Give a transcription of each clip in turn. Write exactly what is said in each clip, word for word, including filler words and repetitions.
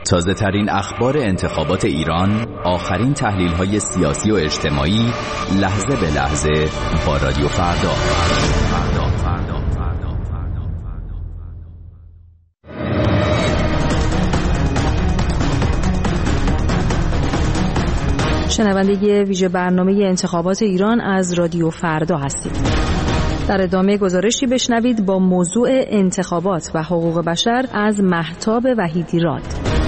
تازه ترین اخبار انتخابات ایران، آخرین تحلیل های سیاسی و اجتماعی، لحظه به لحظه با رادیو فردا. فردا فردا فردا فردا شنونده ویژه برنامه انتخابات ایران از رادیو فردا هستید. در ادامه گزارشی بشنوید با موضوع انتخابات و حقوق بشر از مهتاب وحیدی‌راد.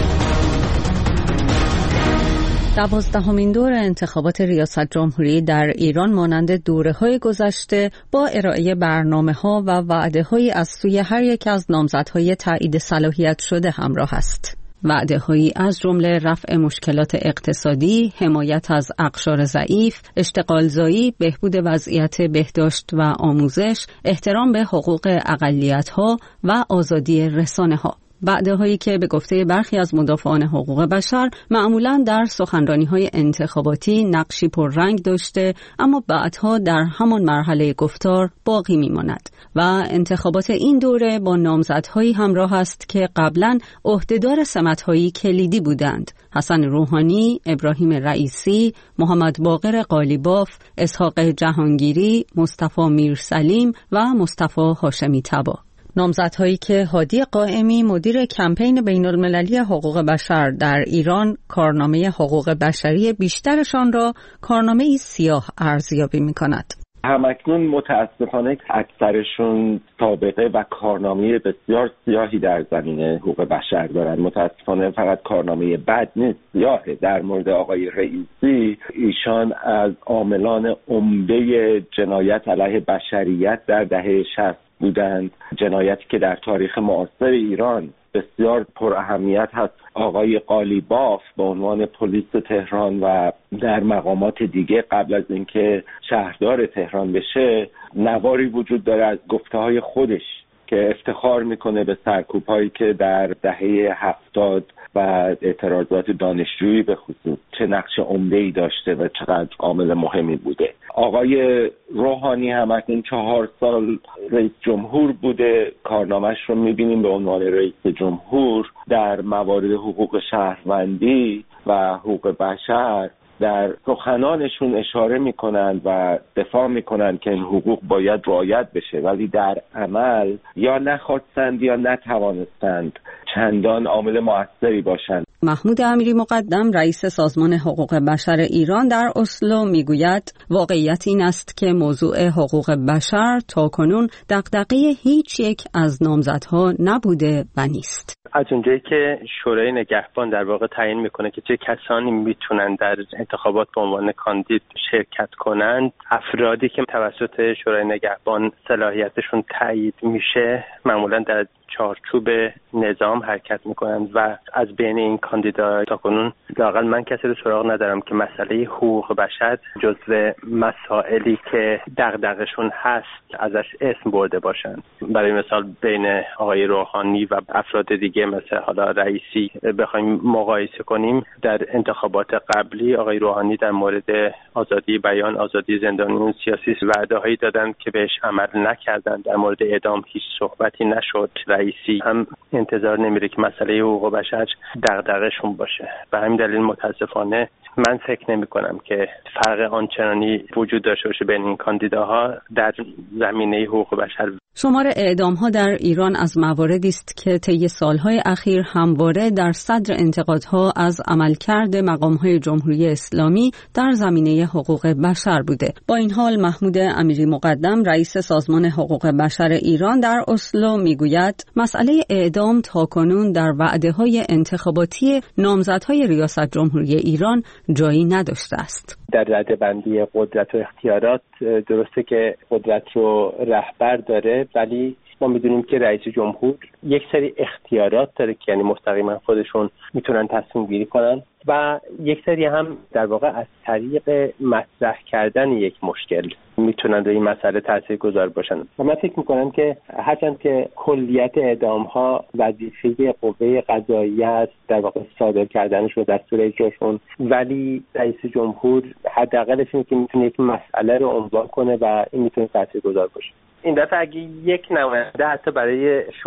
دوازدهمین دور انتخابات ریاست جمهوری در ایران مانند دوره‌های گذشته با ارائه برنامه‌ها و وعده‌هایی از سوی هر یک از نامزدهای تایید صلاحیت شده همراه است. وعده‌هایی از جمله رفع مشکلات اقتصادی، حمایت از اقشار ضعیف، اشتغالزایی، بهبود وضعیت بهداشت و آموزش، احترام به حقوق اقلیت‌ها و آزادی رسانه‌ها. وعده‌هایی که به گفته برخی از مدافعان حقوق بشر معمولاً در سخنرانی‌های انتخاباتی نقشی پررنگ داشته اما بعدها در همان مرحله گفتار باقی می‌ماند و انتخابات این دوره با نامزدهایی همراه است که قبلاً عهدهدار سمت‌هایی کلیدی بودند: حسن روحانی، ابراهیم رئیسی، محمد باقر قالیباف، اسحاق جهانگیری، مصطفی میرسلیم و مصطفی هاشمی طبا. نامزدهایی که هادی قائمی مدیر کمپین بین‌المللی حقوق بشر در ایران کارنامه حقوق بشری بیشترشان را کارنامه‌ای سیاه ارزیابی می‌کند. همکنون متاسفانه اکثرشون سابقه و کارنامه بسیار سیاهی در زمینه حقوق بشر دارند. متاسفانه فقط کارنامه بد نیست، سیاهه. در مورد آقای رئیسی، ایشان از عاملان عمده جنایت علیه بشریت در دهه شصت بودند، جنایتی که در تاریخ معاصر ایران بسیار پر اهمیت هست. آقای قالیباف به عنوان پلیس تهران و در مقامات دیگه قبل از اینکه شهردار تهران بشه، نواری وجود داره از گفته‌های خودش که افتخار میکنه به سرکوب‌هایی که در دهه هفتاد و اعتراضات دانشجویی به خصوص چه نقش عمده‌ای داشته و چقدر عامل مهمی بوده. آقای روحانی هم اکنون چهار سال رئیس جمهور بوده، کارنامه‌اش رو می‌بینیم به عنوان رئیس جمهور در موارد حقوق شهروندی و حقوق بشر در سخنانشون اشاره میکنند و دفاع میکنند که این حقوق باید رعایت بشه، ولی در عمل یا نخواستند یا نتوانستند چندان عامل مؤثری باشند. محمود امیری مقدم رئیس سازمان حقوق بشر ایران در اسلو میگوید واقعیت این است که موضوع حقوق بشر تاکنون دغدغه هیچ یک از نامزدها نبوده و نیست. از اونجایی که شورای نگهبان در واقع تعیین میکنه که چه کسانی میتونن در انتخابات به عنوان کاندید شرکت کنند، افرادی که توسط شورای نگهبان صلاحیتشون تایید میشه معمولا در چارچوب نظام حرکت میکنند و از بین این کاندیداها تاکنون لااقل من کسی رو سراغ ندارم که مسئله حقوق بشر جزو مسائلی که دغدغشون هست ازش اسم برده باشند. برای مثال بین آقای روحانی و افراد دیگه مثل حالا رئیسی بخوایم مقایسه کنیم، در انتخابات قبلی آقای روحانی در مورد آزادی بیان، آزادی زندانیان سیاسی وعده‌هایی دادند که بهش عمل نکردند. در مورد اعدام هیچ صحبتی نشد. رئیسی هم انتظار نمیره که مسئله حقوق بشر دغدغه‌شون باشه. به همین دلیل متاسفانه من فکر نمی کنم که فرق آنچنانی وجود داشته باشه بین این کاندیداها در زمینه حقوق بشر. شمار اعدام‌ها در ایران از مواردی است که طی سال‌های اخیر همواره در صدر انتقادها از عملکرد مقام‌های جمهوری اسلامی در زمینه حقوق بشر بوده. با این حال محمود امیری مقدم رئیس سازمان حقوق بشر ایران در اسلو میگوید مسئله اعدام تاکنون در وعده‌های انتخاباتی نامزدهای ریاست جمهوری ایران جایی نداشته است. در رده‌بندی قدرت و اختیارات درسته که قدرت رو رهبر داره، ولی ما میدونیم که رئیس جمهور یک سری اختیارات داره که یعنی مستقیما خودشون میتونن تصمیم گیری کنن و یک سری هم در واقع از طریق مطرح کردن یک مشکل میتونن در این مسئله تاثیرگذار باشن. و من فکر میکنم که هرچند که کلیت اعدام ها وظیفه قوه قضاییه است در واقع صادر کردنش و دستور اجراشون، ولی رئیس جمهور حداقلش اینه که میتونه یک مسئله رو عنوان کنه و این میتونه تاثیرگذار باشه. این دفعه اگه یک نماینده حتی برای شعار هم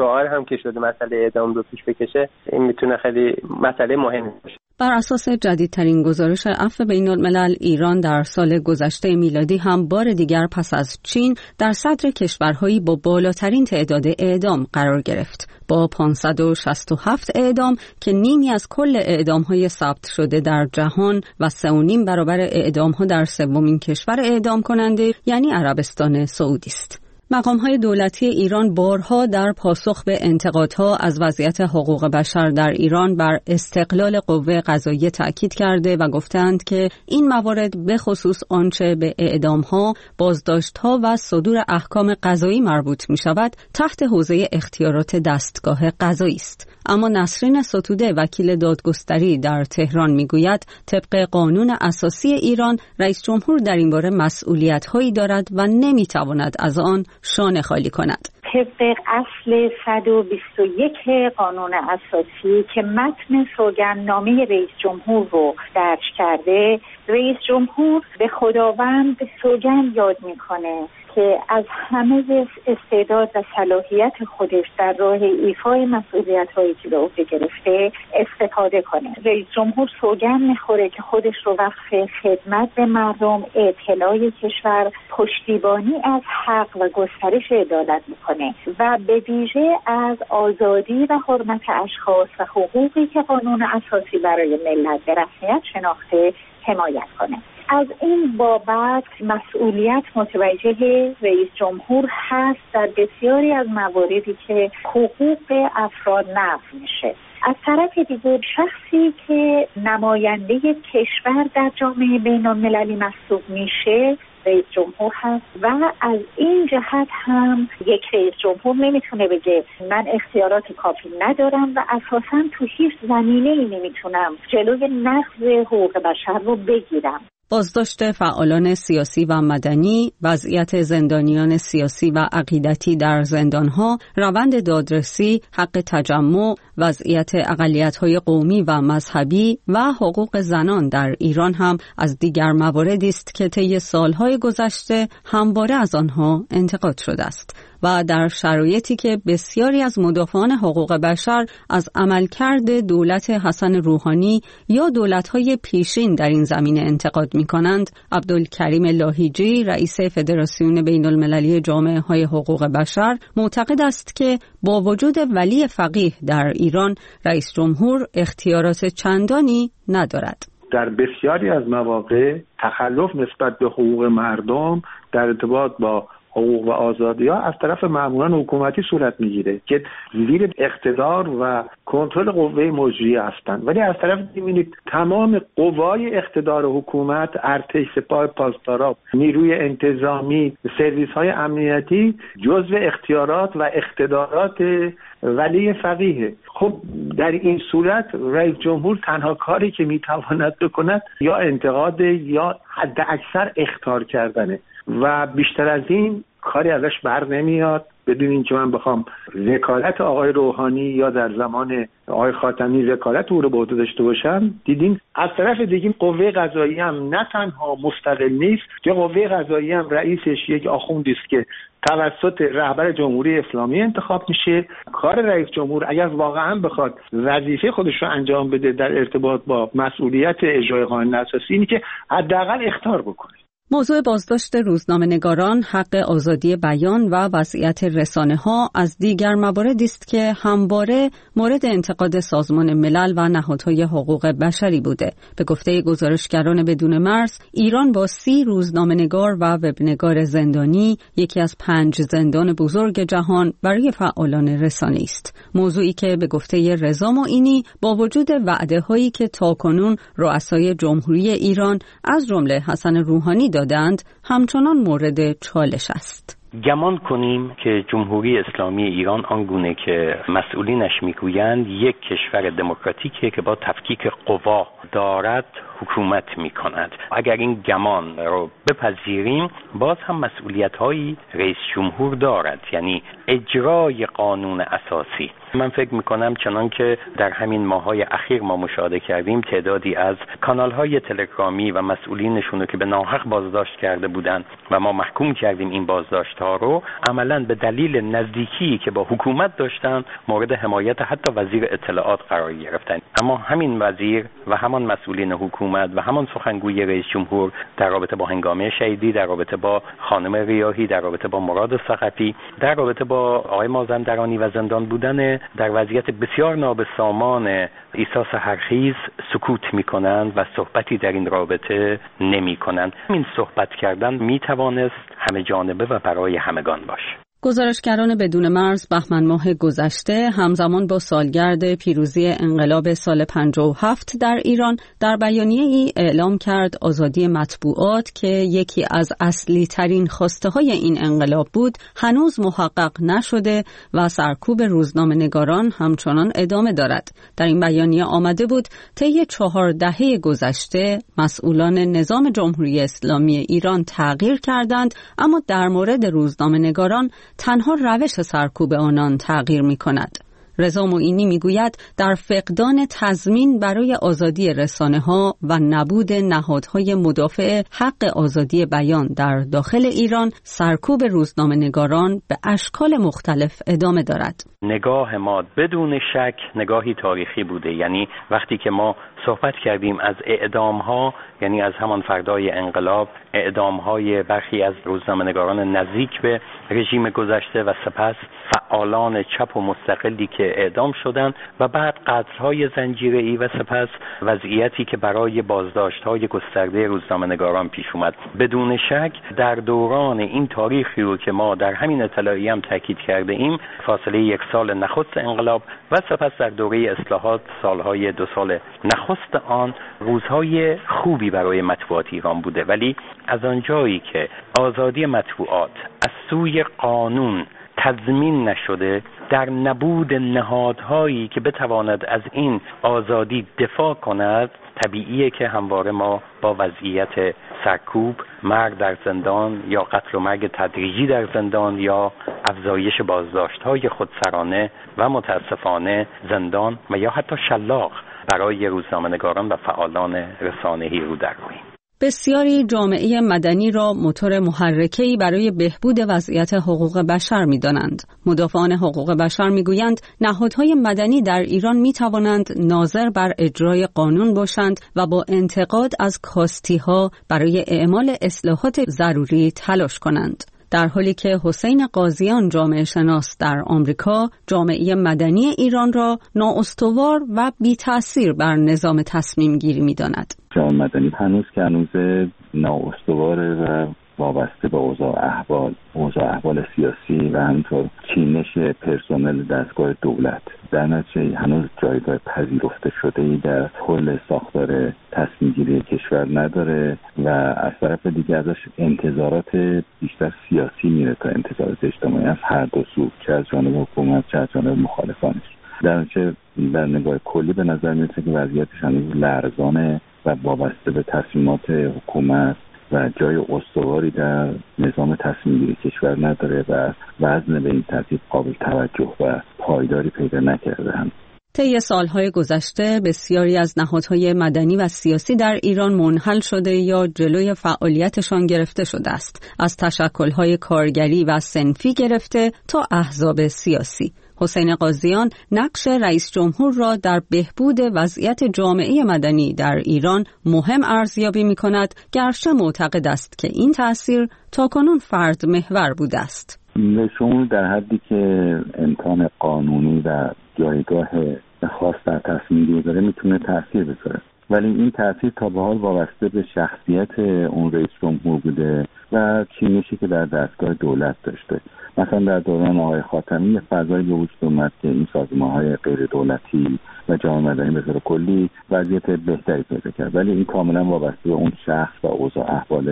هم که شده مسئله اعدام رو پیش بکشه، این میتونه خیلی مسئله مهمی باشه. بر اساس جدیدترین گزارش عفو بین‌الملل، ایران در سال گذشته میلادی هم بار دیگر پس از چین در صدر کشورهایی با بالاترین تعداد اعدام قرار گرفت، با پانصد و شصت و هفت اعدام که نیمی از کل اعدام‌های ثبت شده در جهان و سه و نیم برابر اعدام‌ها در سومین کشور اعدام کننده یعنی عربستان سعودی است. مقام‌های دولتی ایران بارها در پاسخ به انتقادها از وضعیت حقوق بشر در ایران بر استقلال قوه قضاییه تأکید کرده و گفتند که این موارد به خصوص آنچه به اعدام‌ها، بازداشت‌ها و صدور احکام قضایی مربوط می‌شود تحت حوزه اختیارات دستگاه قضایی است. اما نسرین ستوده وکیل دادگستری در تهران میگوید طبق قانون اساسی ایران رئیس جمهور در این باره مسئولیت‌هایی دارد و نمی‌تواند از آن شانه خالی کند. طبق اصل صد و بیست و یک قانون اساسی که متن سوگندنامه رئیس جمهور رو درج کرده، رئیس جمهور به خداوند سوگند یاد میکنه که از همه استعداد و صلاحیت خودش در راه ایفای مسئولیت‌هایی که به عهده گرفته استفاده کنه. رئیس جمهور سوگند میخوره که خودش رو وقف خدمت به مردم، اطلاع کشور، پشتیبانی از حق و گسترش عدالت میکنه و به ویژه از آزادی و حرمت اشخاص و حقوقی که قانون اساسی برای ملت به رسمیت شناخته حمایت کنه. از این بابت مسئولیت متوجه رئیس جمهور هست در بسیاری از مواردی که حقوق افراد نقض میشه. از طرف دیگر شخصی که نماینده کشور در جامعه بین‌المللی محسوب میشه رئیس جمهور هست و از این جهت هم یک رئیس جمهور نمیتونه بگه من اختیارات کافی ندارم و اساساً تو هیچ زمینه‌ای نمیتونم جلوی نقض حقوق بشر رو بگیرم. بازداشت فعالان سیاسی و مدنی، وضعیت زندانیان سیاسی و عقیدتی در زندانها، روند دادرسی، حق تجمع، وضعیت اقلیت‌های قومی و مذهبی و حقوق زنان در ایران هم از دیگر مواردی است که طی سالهای گذشته همواره از آنها انتقاد شده است و در شرایطی که بسیاری از مدافعان حقوق بشر از عملکرد دولت حسن روحانی یا دولت‌های پیشین در این زمینه انتقاد می‌کنند، عبدالکریم لاهیجی رئیس فدراسیون بین‌المللی جامعه‌های حقوق بشر معتقد است که با وجود ولی فقیه در ایران رئیس جمهور اختیارات چندانی ندارد. در بسیاری از مواقع تخلف نسبت به حقوق مردم در ارتباط با حقوق و آزادی‌ها از طرف ماموران حکومتی صورت میگیره که زیر اقتدار و کنترل قوه مجریه هستند، ولی از طرف دیگه می‌بینید تمام قوای اقتدار حکومت، ارتش، سپاه پاسداران، نیروی انتظامی، سرویس‌های امنیتی جزو اختیارات و اقتدارات ولی فقیه. خب در این صورت رئیس جمهور تنها کاری که میتواند بکند یا انتقاد یا حد اکثر اخطار کردنه و بیشتر از این کاری ازش بر نمیاد. بدون اینکه من بخوام وکالت آقای روحانی یا در زمان آقای خاتمی وکالت او رو به عهده داشته باشم، دیدیم از طرف دیگه قوه قضاییه هم نه تنها مستقل نیست که قوه قضاییه هم رئیسش یک آخوندی است که توسط رهبر جمهوری اسلامی انتخاب میشه. کار رئیس جمهور اگر واقعا بخواد وظیفه خودش رو انجام بده در ارتباط با مسئولیت اجرای قانون اساسی اینه که حداقل اخطار بکنه. موضوع بازداشت روزنامه‌نگاران، حق آزادی بیان و وضعیت رسانه‌ها از دیگر مواردی است که همواره مورد انتقاد سازمان ملل و نهادهای حقوق بشری بوده. به گفته گزارشگران بدون مرز، ایران با سی روزنامه‌نگار و وبنگار زندانی یکی از پنج زندان بزرگ جهان برای فعالان رسانه است. موضوعی که به گفته رضا معینی با وجود وعده‌هایی که تاکنون رؤسای جمهوری ایران از جمله حسن روحانی دادند همچنان مورد چالش است. گمان کنیم که جمهوری اسلامی ایران آنگونه که مسئولینش میگویند یک کشور دموکراتیکه که با تفکیک قوا دارد حکومت میکند. اگر این گمان رو بپذیریم باز هم مسئولیت‌های رئیس جمهور دارد، یعنی اجرای قانون اساسی. من فکر میکنم چنان که در همین ماهای اخیر ما مشاهده کردیم تعدادی از کانال‌های تلگرامی و مسئولینشون رو که به ناحق بازداشت کرده بودند و ما محکوم کردیم این بازداشت‌ها رو، عملاً به دلیل نزدیکی که با حکومت داشتن مورد حمایت حتی وزیر اطلاعات قرار گرفتن. اما همین وزیر و همان مسئولین حکومت و همان سخنگوی رئیس جمهور در رابطه با هنگامه شهیدی، در رابطه با خانم ریاحی، در رابطه با مراد ثقفی، در رابطه با آقای مازندرانی و زندان بودن در وضعیت بسیار نابسامان عیسی سحرخیز سکوت می‌کنند و صحبتی در این رابطه نمی‌کنند. این صحبت کردن می‌توانست همه جانبه و برای همگان باشه. گزارشگران بدون مرز بهمن ماه گذشته همزمان با سالگرد پیروزی انقلاب سال پنجاه و هفت در ایران در بیانیه‌ای اعلام کرد آزادی مطبوعات که یکی از اصلی ترین خواسته های این انقلاب بود هنوز محقق نشده و سرکوب روزنامه‌نگاران همچنان ادامه دارد. در این بیانیه آمده بود طی چهار دهه گذشته مسئولان نظام جمهوری اسلامی ایران تغییر کردند، اما در مورد روزنامه‌نگاران تنها روش سرکوب آنان تغییر می کند. رضا معینی می گوید در فقدان تضمین برای آزادی رسانه ها و نبود نهادهای مدافع حق آزادی بیان در داخل ایران، سرکوب روزنامه‌نگاران به اشکال مختلف ادامه دارد. نگاه ما بدون شک نگاهی تاریخی بوده. یعنی وقتی که ما صحبت کردیم از اعدام ها، یعنی از همان فردای انقلاب، اعدام های برخی از روزنامه‌نگاران نزدیک به رژیم گذشته و سپس فعالان چپ و مستقلی که اعدام شدند و بعد قتل‌های زنجیره‌ای و سپس وضعیتی که برای بازداشت‌های گسترده روزنامه‌نگاران پیش اومد. بدون شک در دوران این تاریخی رو که ما در همین اطلاعیه هم تاکید کرده ایم، فاصله یک سال نخست انقلاب و سپس در دوره اصلاحات سالهای دو سال نخست آن، روزهای خوبی برای مطبوعات ایران بوده. ولی از آنجایی که آزادی مطبوعات از سوی قانون تضمین نشده، در نبود نهادهایی که بتواند از این آزادی دفاع کند، طبیعیه که همواره ما با وضعیت سرکوب، مرگ در زندان یا قتل و مرگ تدریجی در زندان یا افزایش بازداشت‌های خودسرانه و متاسفانه زندان و یا حتی شلاق برای روزنامه‌نگاران و فعالان رسانه‌ای رو در رویم. بسیاری جامعه مدنی را موتور محرکه‌ای برای بهبود وضعیت حقوق بشر می‌دانند. مدافعان حقوق بشر می‌گویند نهادهای مدنی در ایران می‌توانند ناظر بر اجرای قانون باشند و با انتقاد از کاستی‌ها برای اعمال اصلاحات ضروری تلاش کنند. در حالی که حسین قاضیان جامعه شناس در آمریکا جامعه مدنی ایران را نااستوار و بی تأثیر بر نظام تصمیم گیری می داند. جامعه مدنی هنوز که هنوز نااستواره و وابسته به اوضاع احوال اوضاع احوال سیاسی و همینطور چینش پرسنل دستگاه دولت، در نتیجه هنوز جایگاه پذیرفته شده‌ای در کل ساختار تصمیم گیری کشور نداره و از طرف دیگه ازش انتظارات بیشتر سیاسی میره تا انتظارات اجتماعی از هر دو سو، چه از جانب حکومت چه از جانب مخالفانش. در نتیجه در نگاه کلی به نظر میاد که وضعیتش هنوز لرزانه و وابسته به تصمیمات حکومت و جای استواری در نظام تصمیم گیری کشور نداره و وزن به این ترتیب قابل توجه و پایداری پیدا نکرده هم. طی سالهای گذشته بسیاری از نهادهای مدنی و سیاسی در ایران منحل شده یا جلوی فعالیتشان گرفته شده است، از تشکل‌های کارگری و صنفی گرفته تا احزاب سیاسی. حسین قاضیان نقش رئیس جمهور را در بهبود وضعیت جامعه مدنی در ایران مهم ارزیابی می کند، گرچه معتقد است که این تأثیر تاکنون فرد محور بوده است. به شمول در حدی که امکان قانونی و جایگاه خاص در تصمیم گیری داره میتونه تأثیر بذاره، ولی این تأثیر تا به حال وابسته به شخصیت اون رئیس جمهور بوده و چینشی که در دستگاه دولت داشته. مثلا در دوران آقای خاتمی فضایی به وجود اومد که این سازمان‌های غیر دولتی و جامعه مدنی به طور کلی وضعیت بهتری پیدا کرد، ولی این کاملا وابسته به اون شخص و اوضاع احوال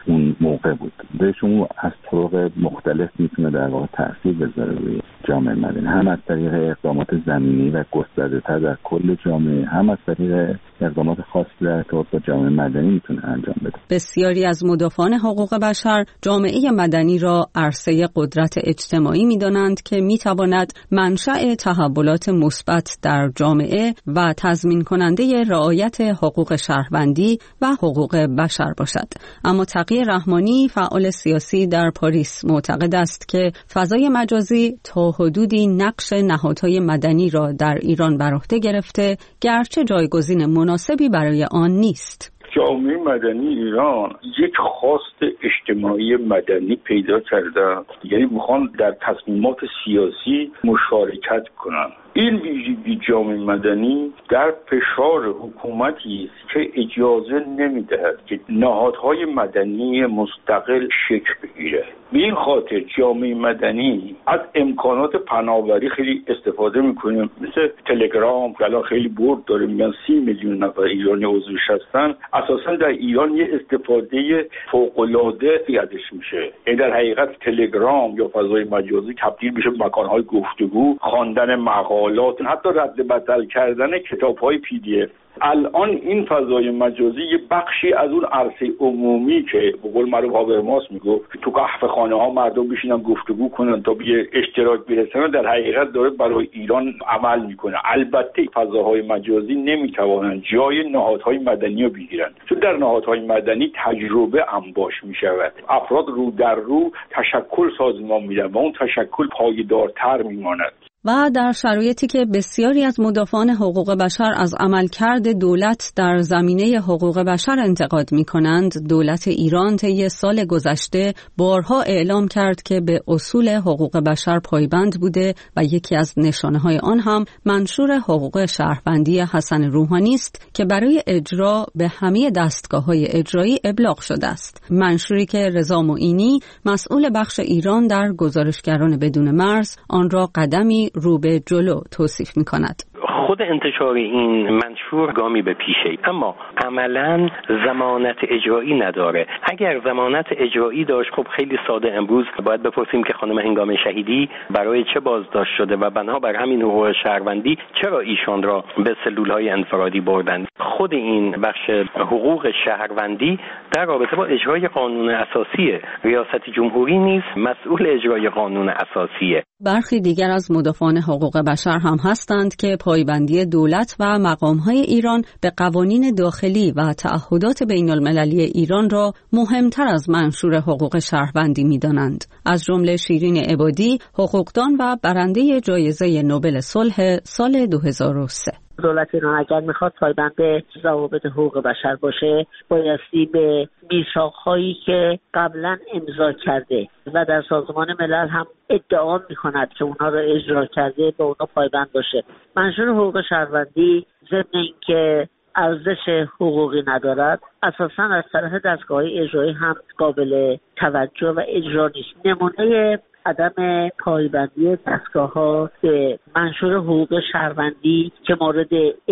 اون موقع بود. رئیس جمهور از طرق مختلف میتونه در واقع تاثیر بذاره روی جامعه مدنی، هم از طریق اقدامات زمینی و گسترده‌تر در کل جامعه، هم از طریق اقدامات خاصی در ارتباط با جامعه مدنی میتونه انجام بده. بسیاری از مدافعان حقوق بشر جامعه مدنی را عرصه قدرت اجتماعی می‌دانند که می‌تواند منشأ تحولات مثبت در جامعه و تضمین کننده رعایت حقوق شهروندی و حقوق بشر باشد. اما تقی رحمانی، فعال سیاسی در پاریس، معتقد است که فضای مجازی تا حدودی نقش نهادهای مدنی را در ایران بر عهده گرفته، گرچه جایگزین مناسبی برای آن نیست. جامعه مدنی ایران یک خواست اجتماعی مدنی پیدا کرده، یعنی میخوان در تصمیمات سیاسی مشارکت کنن. این ویژگی جامعه مدنی در فشار حکومتی است که اجازه نمیدهد که نهادهای مدنی مستقل شکل بگیره. به این خاطر جامعه مدنی از امکانات پناهبری خیلی استفاده میکنه، مثل تلگرام که الان خیلی برد داره، میگن سی میلیون نفر ایرانی عضوش هستن. اساسا در ایران یه استفاده فوق‌العاده ازش میشه. این در حقیقت تلگرام یا فضای مجازی تبدیل میشه به مکانهای گفتگو، خواندن مقالات، حتی رد بدل کردن کتاب‌های پی دی اف. الان این فضای مجازی یه بخشی از اون عرصه عمومی که به قول معروف هابرماس میگفت تو قهوه خانه ها مردم بشینن گفتگو کنن تا به اشتراک برسن، در حقیقت داره برای ایران عمل میکنه. البته فضاهای مجازی نمیتوانن جای نهادهای مدنی رو بگیرن، چون در نهادهای مدنی تجربه انباش میشود، افراد رو در رو تشکل سازمان میدن و اون تشکل پایدارتر میماند. و در شرایطی که بسیاری از مدافعان حقوق بشر از عملکرد دولت در زمینه حقوق بشر انتقاد می‌کنند، دولت ایران طی سال گذشته بارها اعلام کرد که به اصول حقوق بشر پایبند بوده و یکی از نشانه‌های آن هم منشور حقوق شهروندی حسن روحانی است که برای اجرا به همه دستگاه‌های اجرایی ابلاغ شده است. منشوری که رضا معینی، مسئول بخش ایران در گزارشگران بدون مرز، آن را قدمی رو به جلو توصیف می کند. خود انتشار این منشور گامی به پیشه، اما عملاً ضمانت اجرایی نداره. اگر ضمانت اجرایی داشت، خب خیلی ساده امروز باید بپرسیم که خانم هنگام شهیدی برای چه بازداشت شده و بنابر همین حقوق شهروندی چرا ایشان را به سلولهای انفرادی بردند. خود این بخش حقوق شهروندی در رابطه با اجرای قانون اساسی ریاست جمهوری نیز مسئول اجرای قانون اساسیه. برخی دیگر از مدافعان حقوق بشر هم هستند که پایبندی دولت و مقام‌های ایران به قوانین داخلی و تعهدات بین‌المللی ایران را مهمتر از منشور حقوق شهروندی می‌دانند. از جمله شیرین عبادی، حقوقدان و برنده جایزه نوبل صلح سال دو هزار و سه. دولت ایران اگر میخواد پایبند به ضوابط حقوق بشر باشه، بایستی به میثاق‌هایی که قبلا امضا کرده و در سازمان ملل هم ادعا میکند که اونها را اجرا کرده به اونها پایبند باشه. منشور حقوق شهروندی ضمن اینکه ارزش حقوقی ندارد، اساساً از طرف دستگاه اجرایی هم قابل توجه و اجرا نیست. نمونه عدم پایبندی دستگاه‌ها به منشور حقوق شهروندی که مورد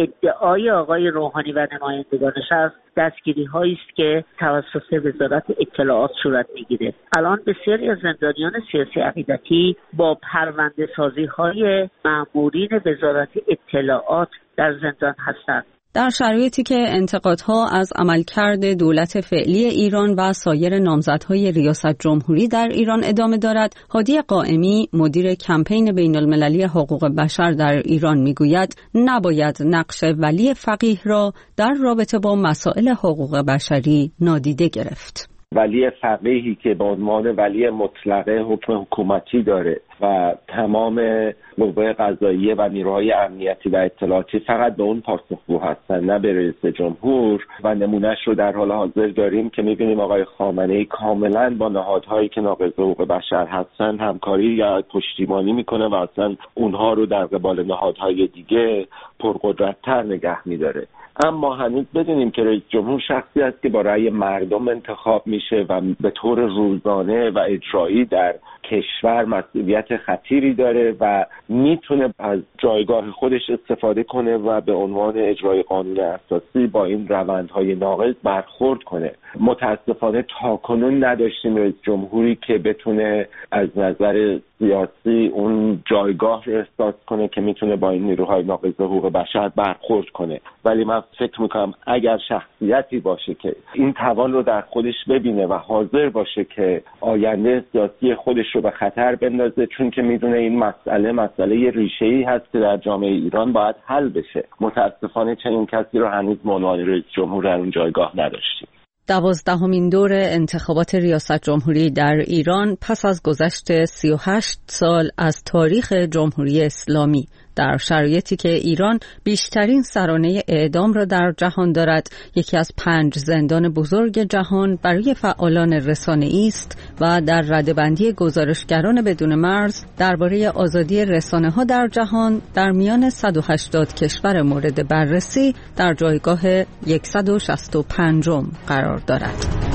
ادعای آقای روحانی و نمایندگانش است، دستگیری‌هایی است که توسط وزارت اطلاعات صورت می‌گیرد. الان بسیاری از زندانیان سیاسی عقیدتی با پرونده‌سازی‌های مأمورین وزارت اطلاعات در زندان هستند. در شرایطی که انتقادها از عملکرد دولت فعلی ایران و سایر نامزدهای ریاست جمهوری در ایران ادامه دارد، هادی قائمی، مدیر کمپین بین‌المللی حقوق بشر در ایران میگوید نباید نقش ولی فقیه را در رابطه با مسائل حقوق بشری نادیده گرفت. ولی فقیهی که به عنوان ولی مطلقه حکم حکومتی داره و تمام قوه قضاییه و نیروهای امنیتی و اطلاعاتی فقط به اون پاسخگو هستن، نه به رئیس جمهور. و نمونهش رو در حال حاضر داریم که می‌بینیم آقای خامنه‌ای کاملا با نهادهایی که ناقض حقوق بشر هستن همکاری یا پشتیبانی میکنه و اصلا اونها رو در قبال نهادهای دیگه پرقدرت‌تر نگه می‌داره. اما هنوز بدونیم که رئیس جمهور شخصی است که با رأی مردم انتخاب میشه و به طور روزانه و اجرایی در کشور مسئولیت خطیری داره و میتونه از جایگاه خودش استفاده کنه و به عنوان اجرای قانون اساسی با این روندهای ناقض برخورد کنه. متاسفانه تاکنون نداشتیم رئیس جمهوری که بتونه از نظر سیاسی اون جایگاه رو احساس کنه که میتونه با این نیروهای ناقض حقوق بشر برخورد کنه. ولی من فکر میکنم اگر شخصیتی باشه که این توان رو در خودش ببینه و حاضر باشه که آینده سیاسی خودش رو به خطر بندازه، چون که میدونه این مسئله مسئله ریشه‌ای هست که در جامعه ایران باید حل بشه، متاسفانه چنین کسی رو هنوز به عنوان رئیس جمهور در اون جایگاه نداشتیم. دوازدهمین دور انتخابات ریاست جمهوری در ایران پس از گذشت سی و هشت سال از تاریخ جمهوری اسلامی، در شرایطی که ایران بیشترین سرانه اعدام را در جهان دارد، یکی از پنج زندان بزرگ جهان برای فعالان رسانه‌ای است و در رده‌بندی گزارشگران بدون مرز درباره آزادی رسانه‌ها در جهان در میان صد و هشتاد کشور مورد بررسی در جایگاه صد و شصت و پنج قرار دارد.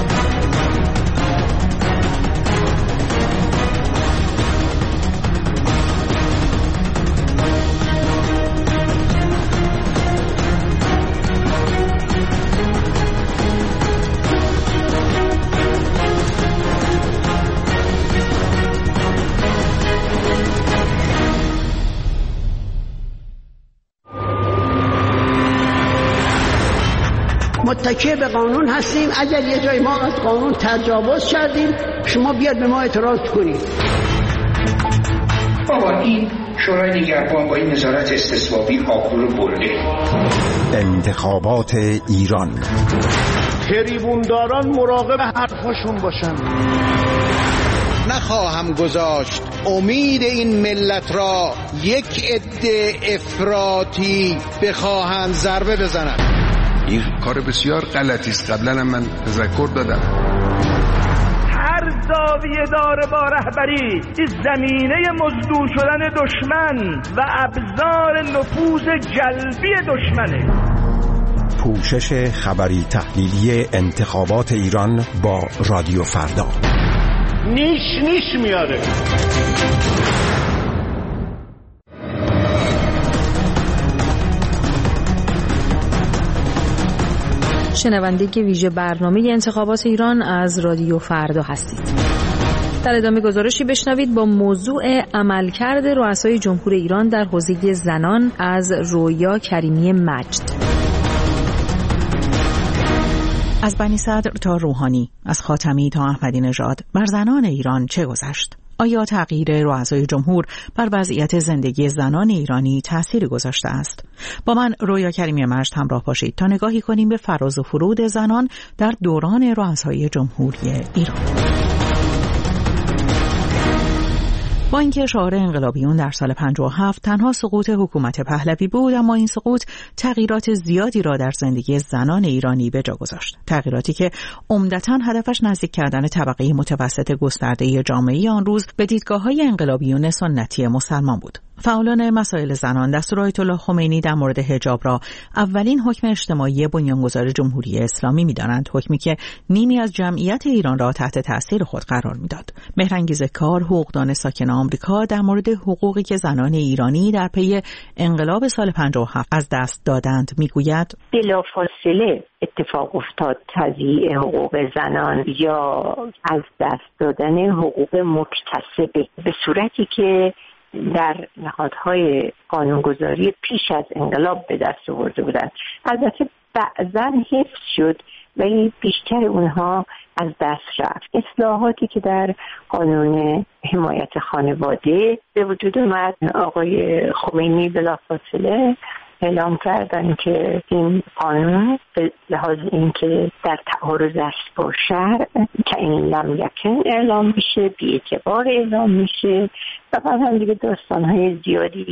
متکی به قانون هستیم. اگر یه جای ما از قانون تجاوز کردیم شما بیاد به ما اعتراض کنید. بابا این شورای نگهبان با این نظارت استصوابی آبرو رو برده. انتخابات ایران، تریبونداران مراقب حرفاشون باشن. نخواهم گذاشت امید این ملت را یک عده افراطی بخواهند ضربه بزنند. این کار بسیار غلطی است. قبلا هم من تذکر دادم. هر زاویه داره با رهبری این زمینه مزدور شدن دشمن و ابزار نفوذ جلبی دشمنه. پوشش خبری تحلیلی انتخابات ایران با رادیو فردا. نیش نیش میاره. شنونده ویژه برنامه انتخابات ایران از رادیو فردا هستید. در ادامه گزارشی بشنوید با موضوع عملکرد رؤسای جمهور ایران در حوزه زنان از رویا کریمی مجد. از بنی صدر تا روحانی، از خاتمی تا احمدی نژاد، بر زنان ایران چه گذشت؟ آیا تغییر رؤسای جمهور بر وضعیت زندگی زنان ایرانی تأثیری گذاشته است؟ با من رویا کریمی مجد همراه باشید تا نگاهی کنیم به فراز و فرود زنان در دوران رؤسای جمهوری ایران. با اینکه شعار انقلابیون در سال پنجاه و هفت تنها سقوط حکومت پهلوی بود، اما این سقوط تغییرات زیادی را در زندگی زنان ایرانی به جا گذاشت. تغییراتی که عمدتاً هدفش نزدیک کردن طبقه متوسط گسترده جامعه آن روز به دیدگاه‌های انقلابیون سنتی مسلمان بود. فعالان مسائل زنان دستور آیت الله خمینی در مورد حجاب را اولین حکم اجتماعی بنیانگذار جمهوری اسلامی می‌دانند، حکمی که نیمی از جمعیت ایران را تحت تاثیر خود قرار می‌داد. مهرانگیز کار، حقوقدان ساکن آمریکا، در مورد حقوقی که زنان ایرانی در پی انقلاب سال پنجاه و هفت از دست دادند می‌گوید: بلافاصله اتفاق افتاد تضییع حقوق زنان یا از دست دادن حقوق مکتسبه، به صورتی که در نهادهای قانونگذاری پیش از انقلاب به دست آورده بودند. البته بعضاً حفظ شد ولی بیشتر اونها از دست رفت. اصلاحاتی که در قانون حمایت خانواده به وجود اومد، آقای خمینی بلافاصله اعلام کردن که این قانون به لحاظ اینکه در تعارض است با شرع تعیین لم یکن اعلام میشه، بی اعتبار اعلام میشه و بعد هم دیگه داستانهای زیادی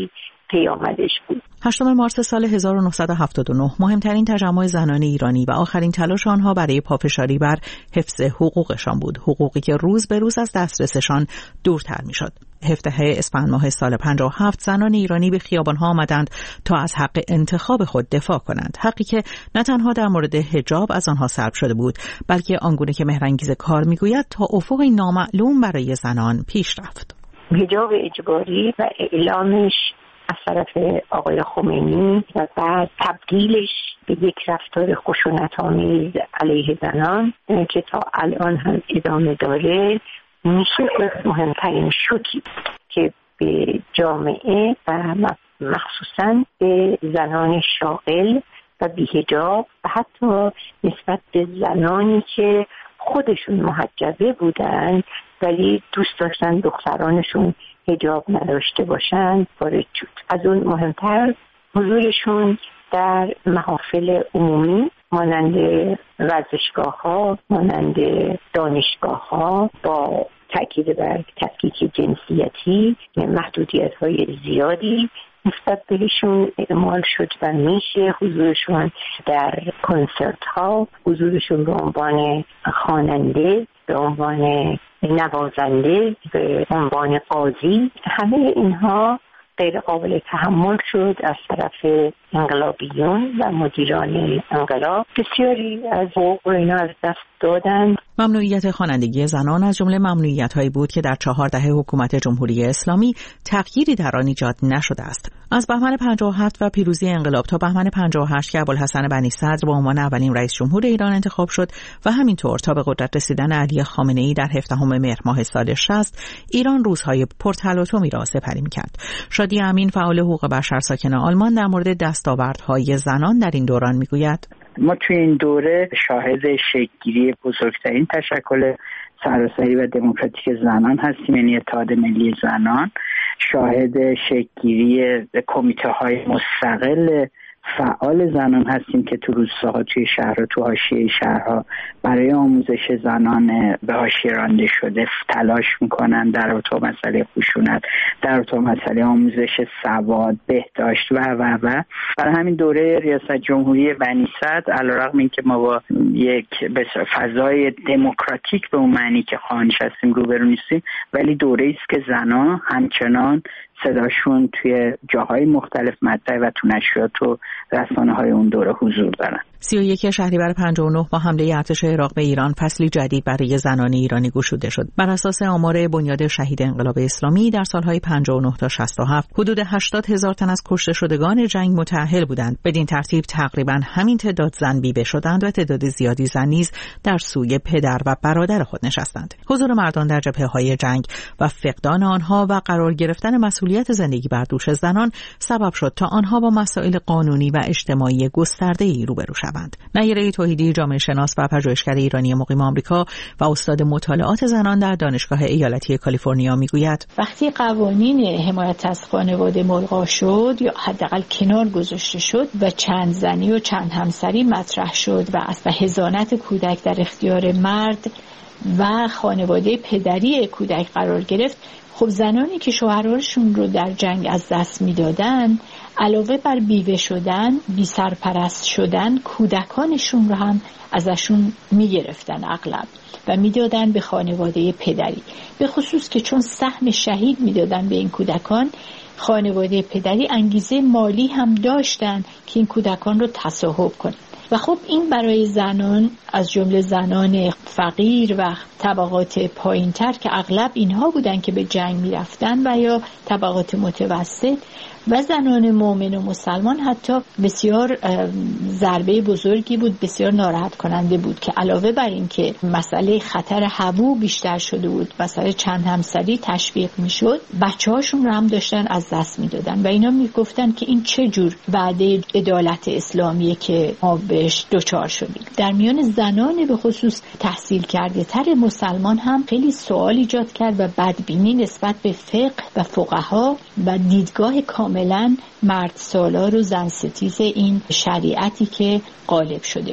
پیامدش بود. هشتم مارس سال هزار و نهصد و هفتاد و نه مهمترین تجمع زنان ایرانی و آخرین تلاش آنها برای پافشاری بر حفظ حقوقشان بود، حقوقی که روز به روز از دسترسشان دورتر میشد. هفدهم اسفند ماه سال پنجاه و هفت زنان ایرانی به خیابان‌ها آمدند تا از حق انتخاب خود دفاع کنند، حقی که نه تنها در مورد حجاب از آنها سلب شده بود، بلکه آنگونه که مهرانگیز کار میگوید تا افقی نامعلوم برای زنان پیش رفت. حجاب اجباری و اعلامش از طرف آقای خمینی و بعد تبدیلش به یک رفتار خشونت‌آمیز علیه زنان که تا الان هم ادامه داره، میشه مهمترین شوکی که به جامعه و مخصوصاً به زنان شاغل و بی‌حجاب و حتی نسبت به زنانی که خودشون محجبه بودن ولی دوست داشتن دخترانشون حجاب نداشته باشن وارد شد. از اون مهمتر حضورشون در محافل عمومی مانند ورزشگاه ها، مانند دانشگاه ها با تأکید بر تفکیک جنسیتی، محدودیت های زیادی نسبت بهشون اعمال شد و میشه حضورشون در کنسرت ها، حضورشون به عنوان خواننده، به عنوان نوازنده، به عنوان قاضی، همه اینها غیر قابل تحمل شد از طرف انقلابیون و مدیران انقلاب. بسیاری از حقوق اینا از دست دادند. ممنوعیت خوانندگی زنان از جمله ممنوعیت‌هایی بود که در چهار دهه حکومت جمهوری اسلامی تغییری در آن ایجاد نشده است. از بهمن پنجاه و هفت و پیروزی انقلاب تا بهمن پنجاه و هشت که ابوالحسن بنی صدر به عنوان اولین رئیس جمهور ایران انتخاب شد و همینطور تا به قدرت رسیدن علی خامنه‌ای در هفدهم مهر ماه سال شصت، ایران روزهای پرتلاطمی را سپری می‌کرد. شادی امین، فعال حقوق بشر ساکن آلمان، در مورد دستاوردهای زنان در این دوران می‌گوید: ما توی این دوره شاهد شکل‌گیری بزرگترین تشکل سراسری و دموکراتیک زنان هستیم، یعنی اتحاد ملی زنان. شاهد شکل‌گیری کمیته‌های مستقل فعال زنان هستیم که تو روستاها، توی شهرها، تو حاشیه شهرها برای آموزش زنان به حاشیه رانده شده تلاش میکنن در رابطه با مسئله خشونت، در رابطه با مسئله آموزش سواد، بهداشت و و و برای همین دوره ریاست جمهوری بنی صدر، علیرغم اینکه ما با یک فضای دموکراتیک به اون معنی که خواهانش هستیم روبرو نیستیم، ولی دوره است که زنان همچنان صداشون توی جاهای مختلف مطرح و تو نشریات و رسانه‌های اون دوره حضور دارن. سی و یک شهریور پنجاه و نه با حمله ارتش عراق به ایران فصلی جدید برای زنان ایرانی گشوده شد. بر اساس آمار بنیاد شهید انقلاب اسلامی در سالهای پنجاه و نه تا شصت و هفت حدود هشتاد هزار تن از کشته شدگان جنگ متأهل بودند. بدین ترتیب تقریباً همین تعداد زن بیوه شدند و تعداد زیادی زن نیز در سوی پدر و برادر خود نشستند. حضور مردان در جبهه‌های جنگ و فقدان آنها و قرار گرفتن مسئولیت زندگی بر دوش زنان سبب شد تا آنها با مسائل قانونی و اجتماعی گسترده‌ای روبرو شوند. نیره توحیدی، جامعه شناس و پژوهشگر ایرانی مقیم آمریکا و استاد مطالعات زنان در دانشگاه ایالتی کالیفرنیا میگوید: وقتی قوانین حمایت از خانواده ملغا شد یا حداقل کنار گذاشته شد و چند زنی و چند همسری مطرح شد و اصلا حضانت کودک در اختیار مرد و خانواده پدری کودک قرار گرفت، خب زنانی که شوهرانشون رو در جنگ از دست میدادن، علاوه بر بیوه شدن، بی سرپرست شدن، کودکانشون رو هم ازشون میگرفتن اغلب و میدادن به خانواده پدری، به خصوص که چون سهم شهید میدادن به این کودکان، خانواده پدری انگیزه مالی هم داشتن که این کودکان رو تصاحب کنن. و خب این برای زنان از جمله زنان فقیر و طبقات پایینتر که اغلب اینها بودن که به جنگ میرفتن و یا طبقات متوسط و زنان مؤمن و مسلمان حتی بسیار ضربه بزرگی بود، بسیار ناراحت کننده بود که علاوه بر این که مسئله خطر حبو بیشتر شده بود، مسئله چند همسری تشویق میشد، بچه هاشون رو هم داشتن از دست میدادن و اینا میگفتن که این چه جور وعده عدالت اسلامیه که ما بهش دوچار شدیم. در میان زنان به خصوص تحصیل کرده تر مسلمان هم خیلی سوال ایجاد کرد و بدبینی نسبت به فقه و فقها و دیدگاه کاملا مرد سالار و زن ستیز این شریعتی که غالب شده بود.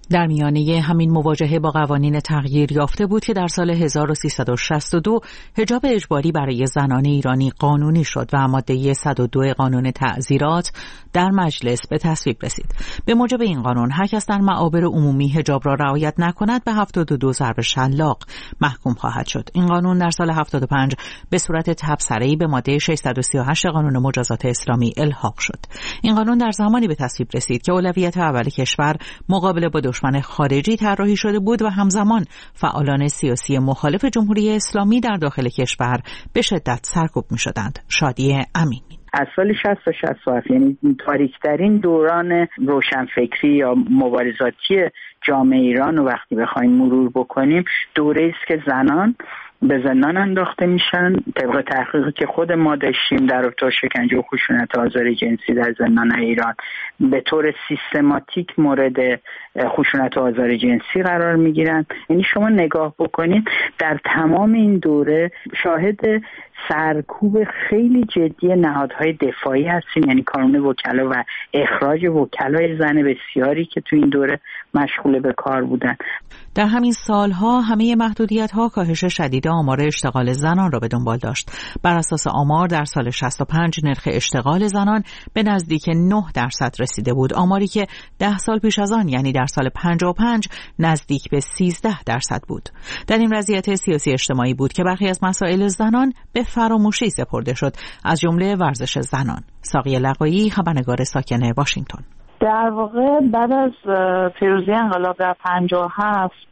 در میانه همین مواجهه با قوانین تغییر یافته بود که در سال هزار و سیصد و شصت و دو حجاب اجباری برای زنان ایرانی قانونی شد و ماده صد و دو قانون تعزیرات در مجلس به تصویب رسید. به موجب این قانون هر کس در معابر عمومی حجاب را رعایت نکند به هفتاد و دو ضرب شلاق محکوم خواهد شد. این قانون در سال هفتاد و پنج به صورت تبصره‌ای به ماده ششصد و سی و هشت قانون مجازات اسلامی الحاق شد. این قانون در زمانی به تصویب رسید که اولویت اول کشور مقابله با دشمن خارجی طراحی شده بود و همزمان فعالان سیاسی مخالف جمهوری اسلامی در داخل کشور به شدت سرکوب می‌شدند. شادی امینی از سال شصت تا شصت و هفت، یعنی تاریک‌ترین دوران روشنفکری یا مبارزاتی جامعه ایران و وقتی بخوایم مرور بکنیم، دوره است که زنان به زندان انداخته میشن. طبق تحقیقی که خود ما داشتیم در رابطه با شکنجه و خشونت آزار جنسی در زندان ایران به طور سیستماتیک مورد خشونت و آزار جنسی قرار میگیرن. یعنی شما نگاه بکنید در تمام این دوره شاهد سرکوب خیلی جدی نهادهای دفاعی هستیم، یعنی کانون وکلا و اخراج وکلای زن بسیاری که تو این دوره مشغول به کار بودن. در همین سالها همه محدودیت‌ها کاهش شدید آمار اشتغال زنان را به دنبال داشت. بر اساس آمار در سال شصت و پنج نرخ اشتغال زنان به نزدیک نه درصد رسیده بود، آماری که ده سال پیش از آن یعنی در سال پنجاه و پنج نزدیک به سیزده درصد بود. در این وضعیت سیاسی اجتماعی بود که برخی از مسائل زنان به فراموشی سپرده شد، از جمله ورزش زنان. ساقیه لقایی، خبرنگار ساکن واشنگتن. در واقع بعد از پیروزی انقلاب در پنجاه و هفت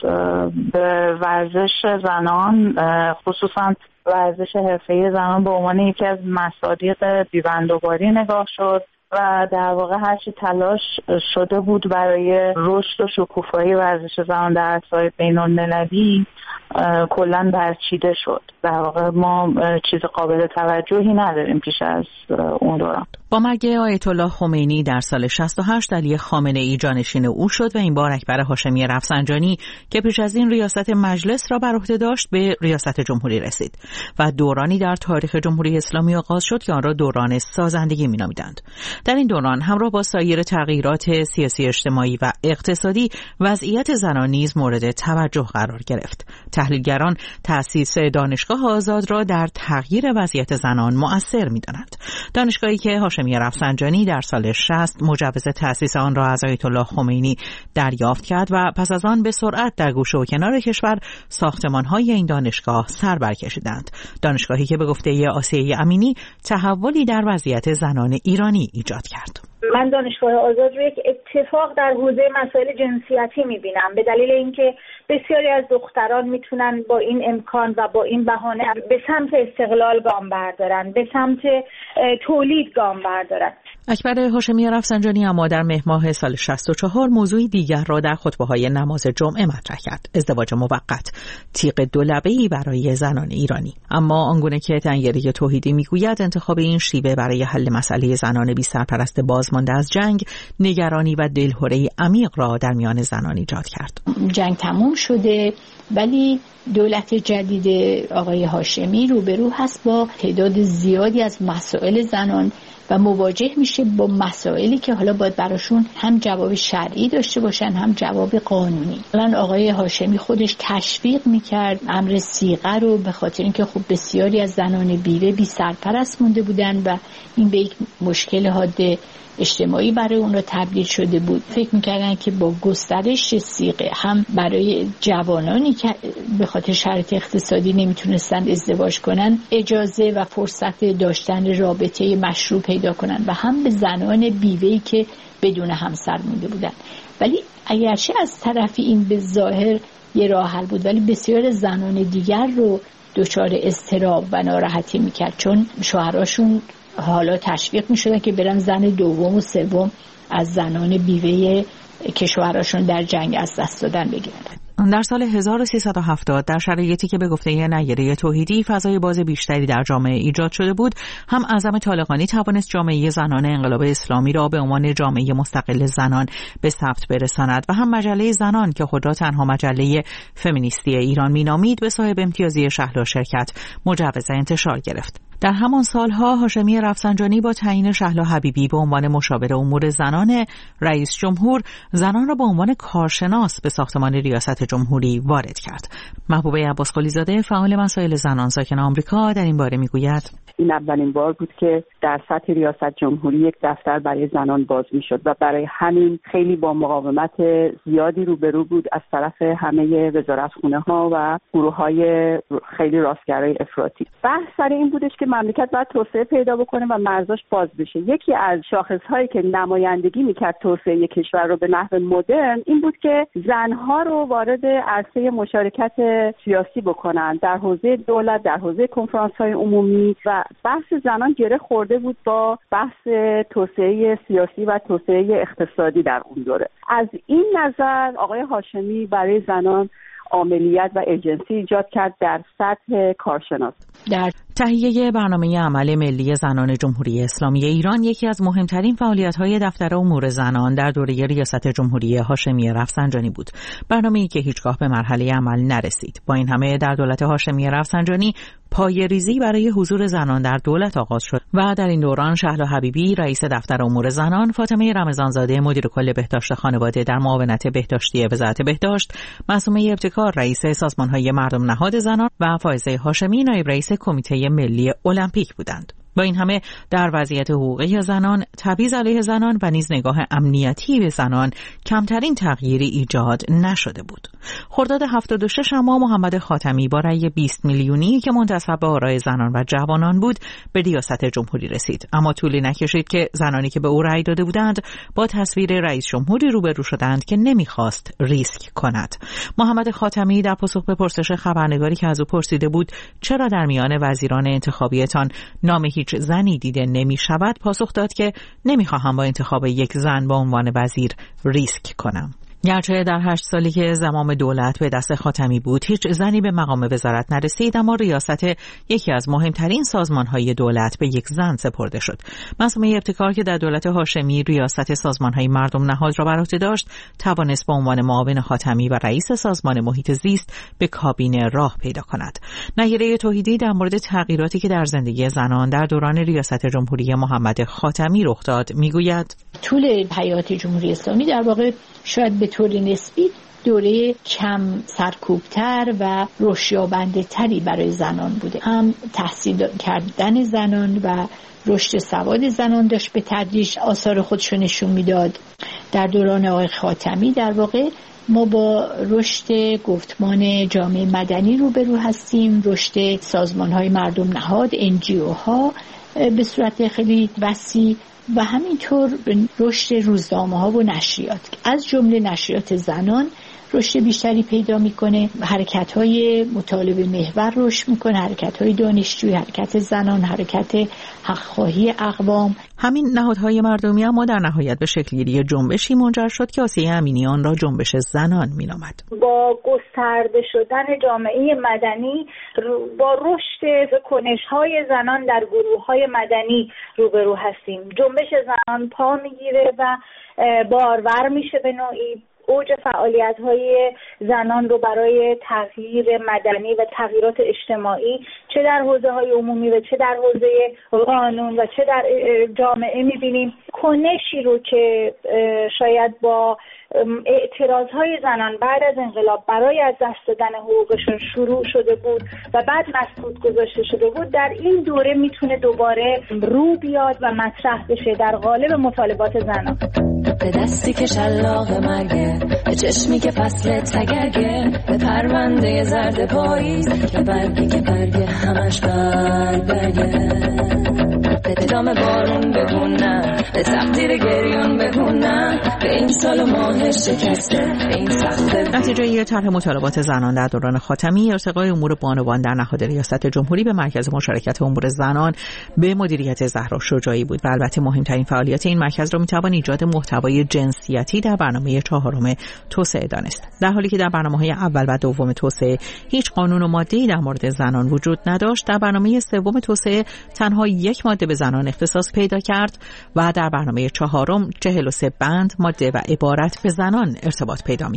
به ورزش زنان، خصوصا ورزش حرفه‌ای زنان، به عنوان یکی از مصادیق بی‌بندوباری نگاه شد و در واقع هرچی تلاش شده بود برای رشد و شکوفایی ورزش زنان در عرصه‌های بین‌المللی کلاً برچیده شد. در واقع ما چیز قابل توجهی نداریم پیش از اون دوران. با مرگ آیت الله خمینی در سال شصت و هشت علی خامنه‌ای جانشین او شد و این بار اکبر هاشمی رفسنجانی که پیش از این ریاست مجلس را بر عهده داشت به ریاست جمهوری رسید و دورانی در تاریخ جمهوری اسلامی آغاز شد که آن را دوران سازندگی می‌نامیدند. در این دوران همراه با سایر تغییرات سیاسی، اجتماعی و اقتصادی وضعیت زنان نیز مورد توجه قرار گرفت. تحلیلگران تأسیس دانشگاه آزاد را در تغییر وضعیت زنان مؤثر می‌دانند. دانشگاهی که هاشمی رفسنجانی در سال شصت مجوز تأسیس آن را از آیت الله خمینی دریافت کرد و پس از آن به سرعت در گوشه و کنار کشور ساختمان‌های این دانشگاه سر برکشیدند. دانشگاهی که به گفته آسیه امینی تحولی در وضعیت زنان ایرانی ایجاد کرد. من دانشگاه آزاد رو یک اتفاق در حوزه مسائل جنسیتی می‌بینم، به دلیل اینکه بسیاری از دختران میتونن با این امکان و با این بهانه به سمت استقلال گام بردارن، به سمت تولید گام بردارن. اکبر هاشمی رفسنجانی اما در مهر ماه سال شصت و چهار موضوعی دیگر را در خطبه‌های نماز جمعه مطرح کرد: ازدواج موقت، تیغ دولبه‌ای برای زنان ایرانی. اما آنگونه که تنگری توحیدی میگوید انتخاب این شیوه برای حل مسئله زنان بی سرپرست بازمانده از جنگ نگرانی و دلهره‌ای عمیق را در میان زنان ایجاد کرد. جنگ تموم شده ولی دولت جدید آقای هاشمی روبرو هست با تعداد زیادی از مسائل زنان و مواجه میشه با مسائلی که حالا باید براشون هم جواب شرعی داشته باشن هم جواب قانونی. الان آقای هاشمی خودش تشویق میکرد امر صیغه رو، به خاطر اینکه خب بسیاری از زنان بیوه بی سرپرست مونده بودن و این به یک مشکل حاد اجتماعی برای اون را تبدیل شده بود. فکر میکردن که با گسترش صیغه هم برای جوانانی که به خاطر شرایط اقتصادی نمیتونستن ازدواج کنن اجازه و فرصت داشتن رابطه مشروع پیدا کنن و هم به زنان بیوه‌ای که بدون همسر مونده بودن. ولی اگرچه از طرفی این به ظاهر یه راه حل بود، ولی بسیار زنان دیگر رو دچار اضطراب و ناراحتی میکرد، چون شوهراشون حالا تشویق می شدن که برن زن دوم و سوم از زنان بیوه که شوهراشون در جنگ از دست دادن بگیرن. در سال هزار و سیصد و هفتاد در شرایطی که به گفته نیره توحیدی فضای باز بیشتری در جامعه ایجاد شده بود، هم اعظم طالقانی توانست جامعه زنان انقلاب اسلامی را به عنوان جامعه مستقل زنان به ثبت برساند و هم مجله زنان که خود را تنها مجله فمینیستی ایران مینامید به صاحب امتیازی شهلا شرکت مجوز انتشار گرفت. در همان سالها هاشمی رفسنجانی با تعیین شهلا حبیبی به عنوان مشاور امور زنان رئیس جمهور زنان را به عنوان کارشناس به ساختمان ریاست جمهوری وارد کرد. محبوبه عباسقلی زاده فعال مسائل زنان ساکن آمریکا در این باره میگوید: این اولین بار بود که در سطح ریاست جمهوری یک دفتر برای زنان باز میشد و برای همین خیلی با مقاومت زیادی روبرو بود از طرف همه وزارتخونه ها و گروه های خیلی راستگرای افراطی. بحث سر این بودش که مملکت باید توسعه پیدا بکنه و مرزاش باز بشه. یکی از شاخص هایی که نمایندگی میکرد توسعه کشور رو به نحو مدرن این بود که زنها رو وارد عرصه مشارکت سیاسی بکنن در حوزه دولت، در حوزه کنفرانس های عمومی، و بحث زنان گره خورده بود با بحث توسعه سیاسی و توسعه اقتصادی در اون دوره. از این نظر آقای هاشمی برای زنان عاملیت و ایجنسی ایجاد کرد در سطح کارشناس. در تهیه برنامه عمل ملی زنان جمهوری اسلامی ایران یکی از مهمترین فعالیت‌های دفتر امور زنان در دوره ریاست جمهوری هاشمی رفسنجانی بود. برنامه‌ای که هیچگاه به مرحله عمل نرسید. با این همه در دولت هاشمی رفسنجانی پایه‌ریزی برای حضور زنان در دولت آغاز شد و در این دوران شهلا حبیبی رئیس دفتر امور زنان، فاطمه رمضانزاده مدیر کل بهداشت خانواده در معاونت بهداشتی وزارت بهداشت، معصومه ابتکار رئیس سازمان‌های مردم نهاد زنان و فائزه هاشمی نایب رئیس کمیته ملی المپیک بودند. با این همه در وضعیت حقوقی زنان، تبعیض علیه زنان و نیز نگاه امنیتی به زنان کمترین تغییری ایجاد نشده بود. خرداد هفتاد و شش اما محمد خاتمی با رأی بیست میلیونی که منتسب به آرای زنان و جوانان بود به ریاست جمهوری رسید، اما طولی نکشید که زنانی که به او رأی داده بودند با تصویر رئیس جمهوری روبرو شدند که نمیخواست ریسک کند. محمد خاتمی در پاسخ به پرسش خبرنگاری که از او پرسیده بود چرا در میان وزیران انتخابیتان نام هیچ زنی دیده نمی شود، پاسخ داد که نمیخواهم با انتخاب یک زن به عنوان وزیر ریسک کنم. گرچه در هشت سالی که زمام دولت به دست خاتمی بود هیچ زنی به مقام وزارت نرسید، اما ریاست یکی از مهمترین سازمانهای دولت به یک زن سپرده شد. معصومه ابتکار که در دولت هاشمی ریاست سازمانهای مردم نهاد را بر عهده داشت، توانست به عنوان معاون خاتمی و رئیس سازمان محیط زیست به کابینه راه پیدا کند. نیره توحیدی در مورد تغییراتی که در زندگی زنان در دوران ریاست جمهوری محمد خاتمی رخ داد میگوید: طول حیات جمهوری اسلامی در واقع شاید به طور نسبی دوره کم سرکوبتر و رشدیابنده تری برای زنان بوده. هم تحصیل کردن زنان و رشد سواد زنان داشت به تدریج آثار خودشو نشون میداد. در دوران آقای خاتمی در واقع ما با رشد گفتمان جامعه مدنی روبرو هستیم، رشد سازمان‌های مردم نهاد، ان جی او ها به صورت خیلی وسیع و همینطور رشد روزنامه‌ها و نشریات، از جمله نشریات زنان رشد بیشتری پیدا میکنه، حرکت‌های مطالبه محور رشد میکنه، حرکت‌های دانشجویی، حرکت زنان، حرکت حق‌خواهی اقوام. همین نهادهای مردمی اما در نهایت به شکل‌گیری جنبشی منجر شد که آسیه امینی آن را جنبش زنان مینامد. با گسترده شدن جامعه مدنی، با رشد کنش‌های زنان در گروه‌های مدنی روبرو هستیم. جنبش زنان پا میگیره و بارور میشه به نوعی. اوج فعالیت‌های زنان رو برای تغییر مدنی و تغییرات اجتماعی چه در حوزه‌های عمومی و چه در حوزه قانون و چه در جامعه می‌بینیم. کنشی رو که شاید با اعتراض‌های زنان بعد از انقلاب برای از دست دادن حقوقشون شروع شده بود و بعد مسدود گذاشته شده بود، در این دوره میتونه دوباره رو بیاد و مطرح بشه در قالب مطالبات زنان. به دستی که شلاق مرگه، به چشمی که فصل تگرگه، به پرونده زرد پاییز که برگی که برگه همش برگ برگه، به دام بارون بگونم، به تقدیر گریون بگونم، به این سال و ماه شکسته، به این سخته. نتیجه یه طرح مطالبات زنان در دوران خاتمی، ارتقای امور بانوان در نهاد ریاست جمهوری به مرکز مشارکت امور زنان به مدیریت زهرا شجاعی بود و البته مهمترین فعالیت این مرکز را میتوان ایجاد محتوای جنسیتی در برنامه چهارم توسعه دانست. در حالی که در برنامه‌های اول و دوم توسعه هیچ قانون و ماده‌ای در مورد زنان وجود نداشت، در برنامه سوم توسعه تنها یک ماده به زنان اختصاص پیدا کرد و در برنامه چهارم چهل و سه بند، ماده و عبارت به زنان ارتباط پیدا می‌کرد.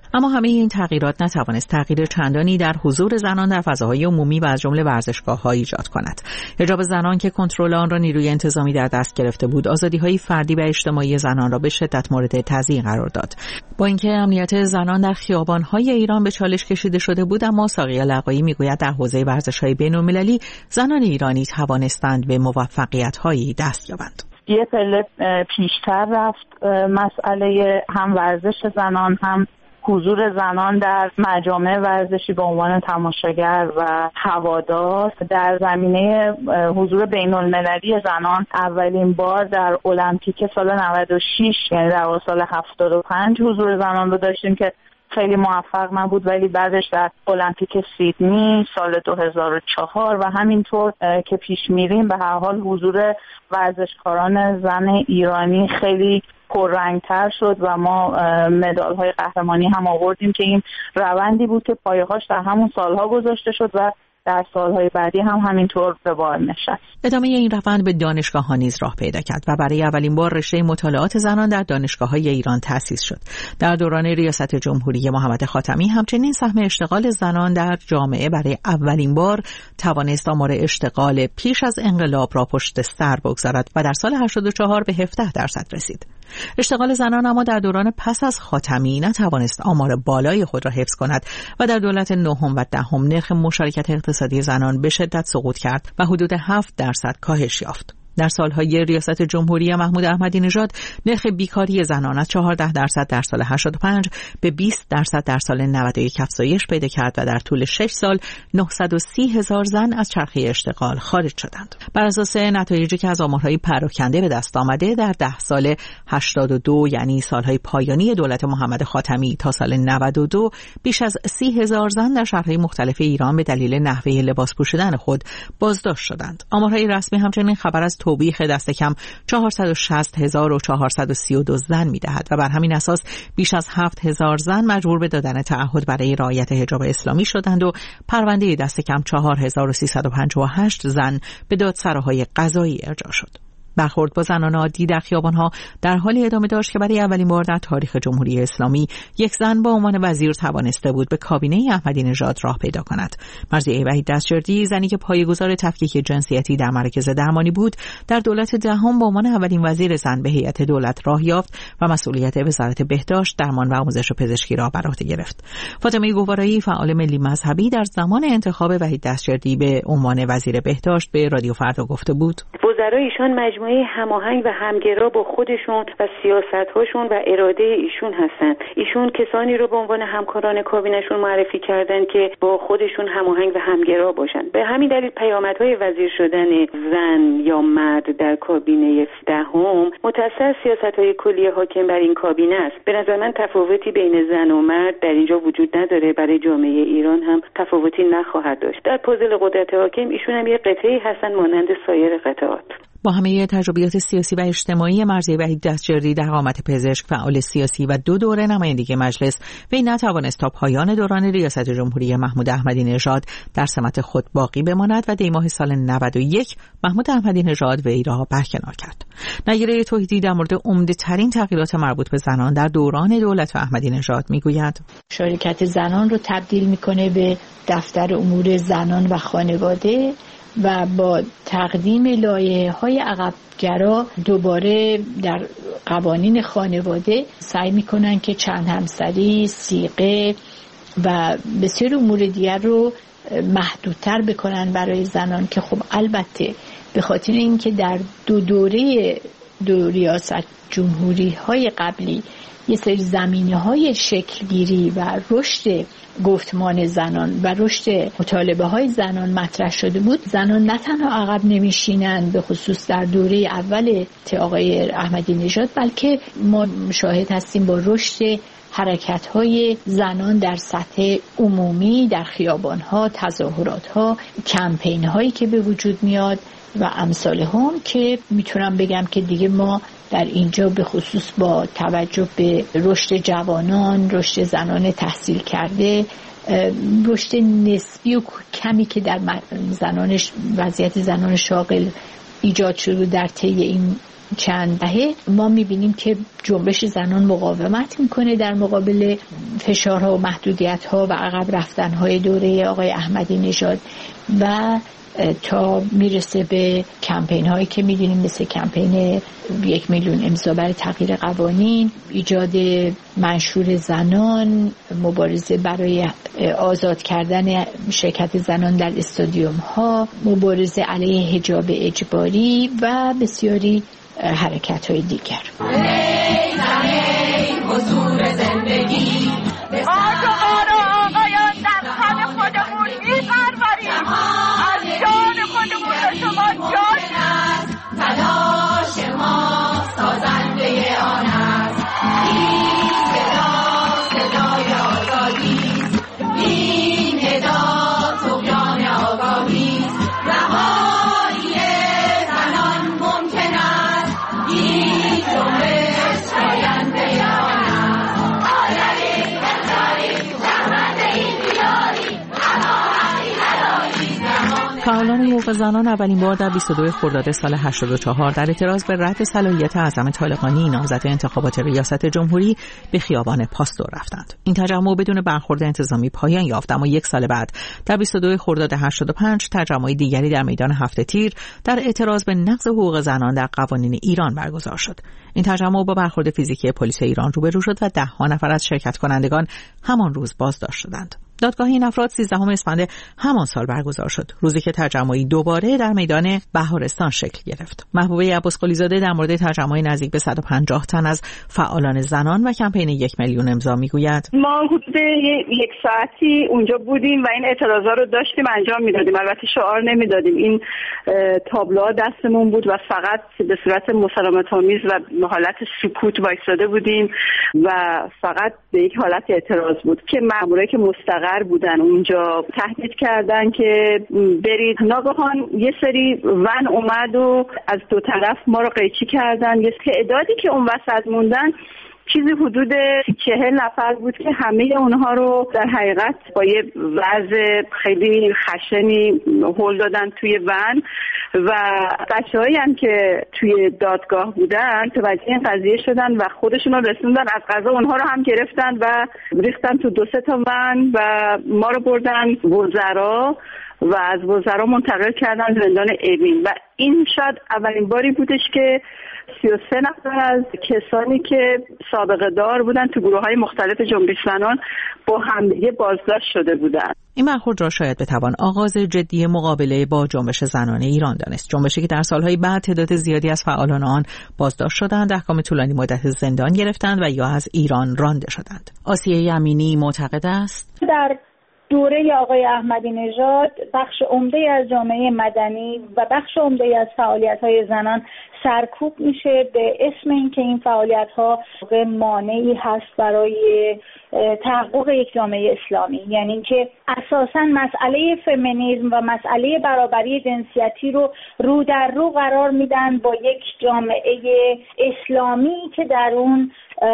اما همه این تغییرات نتوانست تغییر چندانی در حضور زنان در فضاهای عمومی و از جمله ورزشگاه‌ها ایجاد کند. حجاب زنان که کنترل آن را نیروی انتظامی در دست گرفته بود، آزادی‌های فردی و اجتماعی زنان را به شدت مورد تضییع قرار داد. با اینکه امنیت زنان در خیابان‌های ایران به چالش کشیده شده بود، اما ساقیه لقایی می‌گوید در حوزه ورزش‌های بین‌المللی زنان ایرانی توانستند به موفقیت‌هایی دست یابند. یه پله پیشتر رفت مسئله هم ورزش زنان هم حضور زنان در مجامع ورزشی به عنوان تماشاگر و هوادار. در زمینه حضور بین المللی زنان اولین بار در المپیک سال نود و شش، یعنی در سال هفتاد و پنج حضور زنان رو داشتیم که خیلی موفق نبود، ولی بعدش در المپیک سیدنی سال دو هزار و چهار و همینطور که پیش میریم به هر حال حضور ورزشکاران زن ایرانی خیلی پررنگتر شد و ما مدال های قهرمانی هم آوردیم که این روندی بود که پایه‌هاش در همون سالها گذاشته شد و در سالهای بعدی هم همینطور به بار نشست. ادامه این روند به دانشگاه‌ها نیز راه پیدا کرد و برای اولین بار رشته مطالعات زنان در دانشگاه‌های ایران تأسیس شد. در دوران ریاست جمهوری محمد خاتمی همچنین سهم اشتغال زنان در جامعه برای اولین بار توانست آمار اشتغال پیش از انقلاب را پشت سر بگذارد و در سال هشتاد و چهار به هفده درصد رسید. اشتغال زنان اما در دوران پس از خاتمی نتوانست آمار بالای خود را حفظ کند و در دولت نهم و دهم نرخ مشارکت اقتصادی زنان به شدت سقوط کرد و حدود هفت درصد کاهش یافت. در سالهای ریاست جمهوری محمود احمدی نژاد نرخ بیکاری زنان از چهارده درصد در سال هشتاد و پنج به بیست درصد در سال نود و یک افزایش پیدا کرد و در طول شش سال نهصد و سی هزار زن از چرخه اشتغال خارج شدند. بر اساس نتایجی که از آمارهای پراکنده به دست آمده، در ده سال هشتاد و دو یعنی سالهای پایانی دولت محمد خاتمی تا سال نود و دو بیش از سی هزار زن در شهرهای مختلف ایران به دلیل نحوه لباس پوشیدن خود بازداشت شدند. آمارهای رسمی همچنین خبر از توبیخ دست کم چهارصد و شصت هزار و چهارصد و سی و دو زن می‌دهد و بر همین اساس بیش از هفت هزار زن مجبور به دادن تعهد برای رعایت حجاب اسلامی شدند و پرونده دست کم چهار هزار و سیصد و پنجاه و هشت زن به دادسراهای قضایی ارجاع شد. برخورد با زنان عادی در خیابان‌ها در حال ادامه داشت که برای اولین بار در تاریخ جمهوری اسلامی یک زن با عنوان وزیر توانسته بود به کابینه احمدی نژاد راه پیدا کند. مرضیه وحید دستجردی، زنی که پایه‌گذار تفکیک جنسیتی در مراکز درمانی بود، در دولت دهم به عنوان اولین وزیر زن به هیئت دولت راه یافت و مسئولیت وزارت بهداشت، درمان و آموزش پزشکی را بر عهده گرفت. فاطمه گوارایی، فعال ملی مذهبی، در زمان انتخاب وحید دستجردی به عنوان وزیر بهداشت به رادیو فردا گفته بود: وزرای ایشان مجموعه هماهنگ و همگرا با خودشون و سیاست‌هاشون و اراده ایشون هستند. ایشون کسانی رو به عنوان همکاران کابینه‌شون معرفی کردن که با خودشون هماهنگ و همگرا باشن. به همین دلیل پیامدهای وزیر شدن زن یا مرد در کابینه دهم متأثر سیاست‌های کلی حاکم بر این کابینه است. به نظر من تفاوتی بین زن و مرد در اینجا وجود نداره، برای جامعه ایران هم تفاوتی نخواهد داشت. در پوزل قدرت حاکم ایشون هم یه قطعه‌ای هستن مانند سایر قطعات. با همه تجربیات سیاسی و اجتماعی، مرضیه وحید دستجردی در قامت پزشک، فعال سیاسی و دو دوره نمایندگی مجلس، وی نتوانست تا پایان دوران ریاست جمهوری محمود احمدی نژاد در سمت خود باقی بماند و دی ماه سال نود و یک محمود احمدی نژاد وی را برکنار کرد. نگیره توحیدی در مورد عمده ترین تغییرات مربوط به زنان در دوران دولت احمدی نژاد میگوید: شرکت زنان رو تبدیل میکنه به دفتر امور زنان و خانواده و با تقدیم لایحه‌های عقب‌گرا دوباره در قوانین خانواده سعی میکنن که چند همسری، صیغه و بسیار امور دیگر رو محدودتر بکنن برای زنان، که خب البته به خاطر اینکه در دو دوره دو ریاست جمهوری های قبلی یه سری زمینه های شکلگیری و رشد گفتمان زنان و رشد مطالبه های زنان مطرح شده بود، زنان نه تنها عقب نمیشینند به خصوص در دوره اول آقای احمدی نژاد، بلکه ما شاهد هستیم با رشد حرکت های زنان در سطح عمومی، در خیابان ها، تظاهرات ها، کمپین هایی که به وجود میاد و امثال هم، که میتونم بگم که دیگه ما در اینجا به خصوص با توجه به رشد جوانان، رشد زنان تحصیل کرده، رشد نسبی و کمی که در زنانش وضعیت زنان شاغل ایجاد شده در طی این چند دهه ما میبینیم که جنبش زنان مقاومت میکنه در مقابل فشارها و محدودیت‌ها و عقب رفتن‌های دوره آقای احمدی نژاد و تا میرسه به کمپین هایی که میدونیم مثل کمپین یک میلیون امضا برای تغییر قوانین، ایجاد منشور زنان، مبارزه برای آزاد کردن شرکت زنان در استادیوم ها، مبارزه علیه حجاب اجباری و بسیاری حرکت های دیگر. ای زن ای حضور زندگی آج و آرا آقایان در خان خودمون میپروریم، از جان خودمون به شما جان است، تلاش ما سازنده آن است. این صدا صدای آزادی است، این ندا طغیان آگاهی است، رهایی زنان ممکن است، این جنبش پاینده آن است. آزادی بهتری زحمت این بیاری هماهنگی نداری زمان. فعالان حقوق زنان اولین بار در بیست و دو خرداد سال هشتاد و چهار در اعتراض به رد صلاحیت اعظم طالقانی نامزد انتخابات ریاست جمهوری به خیابان پاستور رفتند. این تجمع بدون برخورد انتظامی پایان یافت، اما یک سال بعد در بیست و دو خرداد هشتاد و پنج تجمع دیگری در میدان هفت تیر در اعتراض به نقض حقوق زنان در قوانین ایران برگزار شد. این تجمع با برخورد فیزیکی پلیس ایران روبرو شد و ده‌ها نفر از شرکت کنندگان همان روز بازداشت شدند. دادگاه این افراد سیزدهم اسفند همان سال برگزار شد، روزی که تجمعی دوباره در میدان بهارستان شکل گرفت. محبوبه عباسقلی زاده در مورد تجمعی نزدیک به صد و پنجاه تن از فعالان زنان و کمپین یک میلیون امضا میگوید: ما حدود یک ساعتی اونجا بودیم و این اعتراضا رو داشتیم انجام میدادیم. البته شعار نمیدادیم، این تابلوها دستمون بود و فقط به صورت مسالمت‌آمیز و حالت سکوت وایساده بودیم و فقط به یک حالت اعتراض بود که مامورایی که مستقر بودن اونجا تهدید کردن که برید. ناگهان یه سری ون اومد و از دو طرف ما رو قیچی کردن. یه تعدادی که اون وسط موندن چیزی حدود چهل نفر بود که همه اونها رو در حقیقت با یه وضع خیلی خشنی هل دادن توی ون و بچه‌هایی هم که توی دادگاه بودن توجه این قضیه شدن و خودشون رو رسوندن، از قضا اونها رو هم گرفتن و ریختن تو دو سه تا ون و ما رو بردن وزرا و از وزرا منتقل کردن زندان اوین و این شاید اولین باری بودش که سی و سه نفر از کسانی که سابقه دار بودن تو گروه‌های مختلف جنبش زنان با همدیگه بازداشت شده بودند. این برخورد را شاید بتوان آغاز جدی مقابله با جنبش زنان ایران دانست، جنبشی که در سالهای بعد تعداد زیادی از فعالان آن بازداشت شدند، احکام طولانی مدت زندان گرفتند و یا از ایران رانده شدند. آسیه یمینی معتقد است در دوره آقای احمدی نژاد بخش عمده از جامعه مدنی و بخش عمده از فعالیت‌های زنان سرکوب میشه به اسم اینکه این فعالیت‌ها مانعی هست برای تحقق یک جامعه اسلامی، یعنی اینکه اساساً مسئله فمینیسم و مسئله برابری جنسیتی رو رو در رو قرار میدن با یک جامعه اسلامی که در اون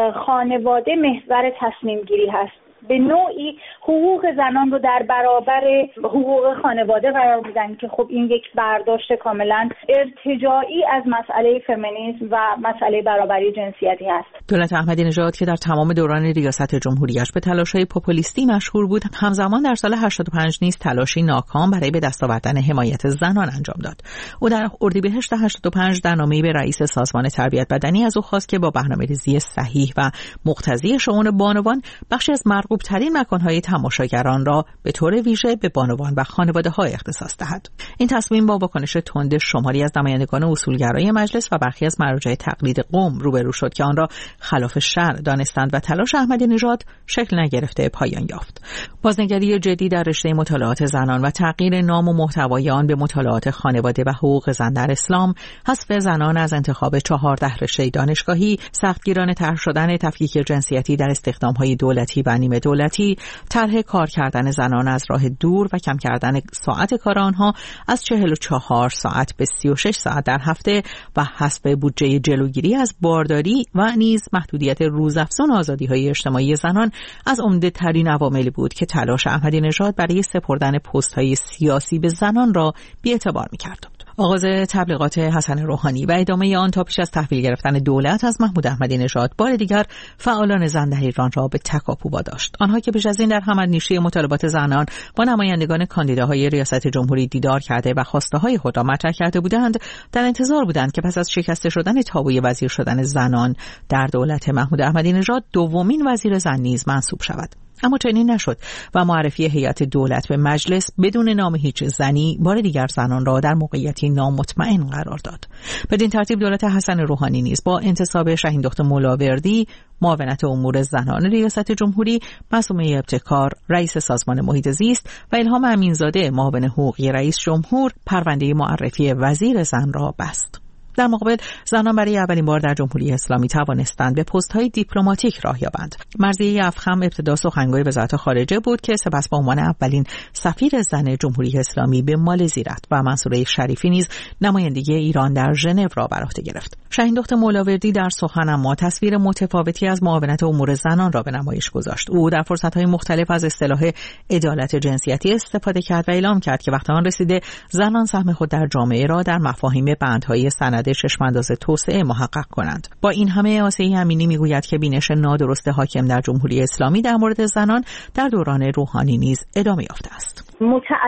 خانواده محور تصمیم گیری هست. به نوعی حقوق زنان رو در برابر حقوق خانواده قرار میدن که خب این یک برداشت کاملا ارتجاعی از مسئله فمینیسم و مسئله برابری جنسیتی هست. دولت احمدی نژاد که در تمام دوران ریاست جمهوریش به تلاش‌های پوپولیستی مشهور بود، همزمان در سال هشتاد و پنج نیز تلاشی ناکام برای به دست آوردن حمایت زنان انجام داد. او در اردیبهشت هشتاد و پنج در نامه‌ای به رئیس سازمان تربیت بدنی از او خواست که با برنامه‌ریزی صحیح و مقتضی شؤون بانوان بخشی از مرغوب ترین مکان‌های تماشاگران را به طور ویژه به بانوان و خانواده‌ها اختصاص دهد. این تصمیم با واکنش تند شماری از نمایندگان اصولگرای مجلس و برخی از مراجع تقلید قوم روبرو شد که آن را خلاف شرع دانستند و تلاش احمدی نژاد شکل نگرفته پایان یافت. بازنگری جدی در رشته مطالعات زنان و تغییر نام و محتوای آن به مطالعات خانواده و حقوق زن در اسلام، حذف زنان از انتخاب چهارده رشته دانشگاهی، سختگیرانه طرح شدن تفکیک جنسیتی در استخدام‌های دولتی و نیمه دولتی، طرح کار کردن زنان از راه دور و کم کردن ساعت کار آنها از چهل و چهار ساعت به سی و شش ساعت در هفته و حذف بودجه جلوگیری از بارداری و نیز محدودیت روزافزون آزادی‌های اجتماعی زنان از عمده ترین عواملی بود که تلاش احمدی نژاد برای سپردن پست‌های سیاسی به زنان را بی‌اعتبار می‌کرد. آغاز تبلیغات حسن روحانی و ادامه آن تا پیش از تحویل گرفتن دولت از محمود احمدی نژاد بار دیگر فعالان زن در ایران را به تکاپو واداشت. آنها که پیش از این در حملنیشی مطالبات زنان با نمایندگان کاندیداهای ریاست جمهوری دیدار کرده و خواسته های خود را مطرح کرده بودند، در انتظار بودند که پس از شکسته شدن تابوی وزیر شدن زنان در دولت محمود احمدی نژاد دومین وزیر زن نیز منصوب شود. اما چنین نشد و معرفی هیئت دولت به مجلس بدون نام هیچ زنی بار دیگر زنان را در موقعیتی نامطمئن قرار داد. بدین ترتیب دولت حسن روحانی نیز با انتصاب شاهین دختر مولاوردی معاونت امور زنان ریاست جمهوری، معصومه ابتکار رئیس سازمان محیط زیست و الهام امینزاده معاون حقوقی رئیس جمهور پرونده معرفی وزیر زن را بست. در مقابل زنان برای اولین بار در جمهوری اسلامی توانستند به پست‌های دیپلماتیک راه یابند. مرضیه افخم ابتدا سخنگوی وزارت خارجه بود که سپس به عنوان اولین سفیر زن جمهوری اسلامی به مالزی رفت و منصوره شریفی نیز نمایندگی ایران در ژنو را بر عهده گرفت. شاهین دختر مولاوردی در سخن اما تصویر متفاوتی از معاونت امور زنان را به نمایش گذاشت. او در فرصت‌های مختلف از اصطلاح عدالت جنسیتی استفاده کرد و اعلام کرد که وقت آن رسیده زنان سهم خود در جامعه را در مفاهیم بندهای سند چشمانداز توسعه محقق کنند. با این همه آسیه امینی میگوید که بینش نادرست حاکم در جمهوری اسلامی در مورد زنان در دوران روحانی نیز ادامه یافته است.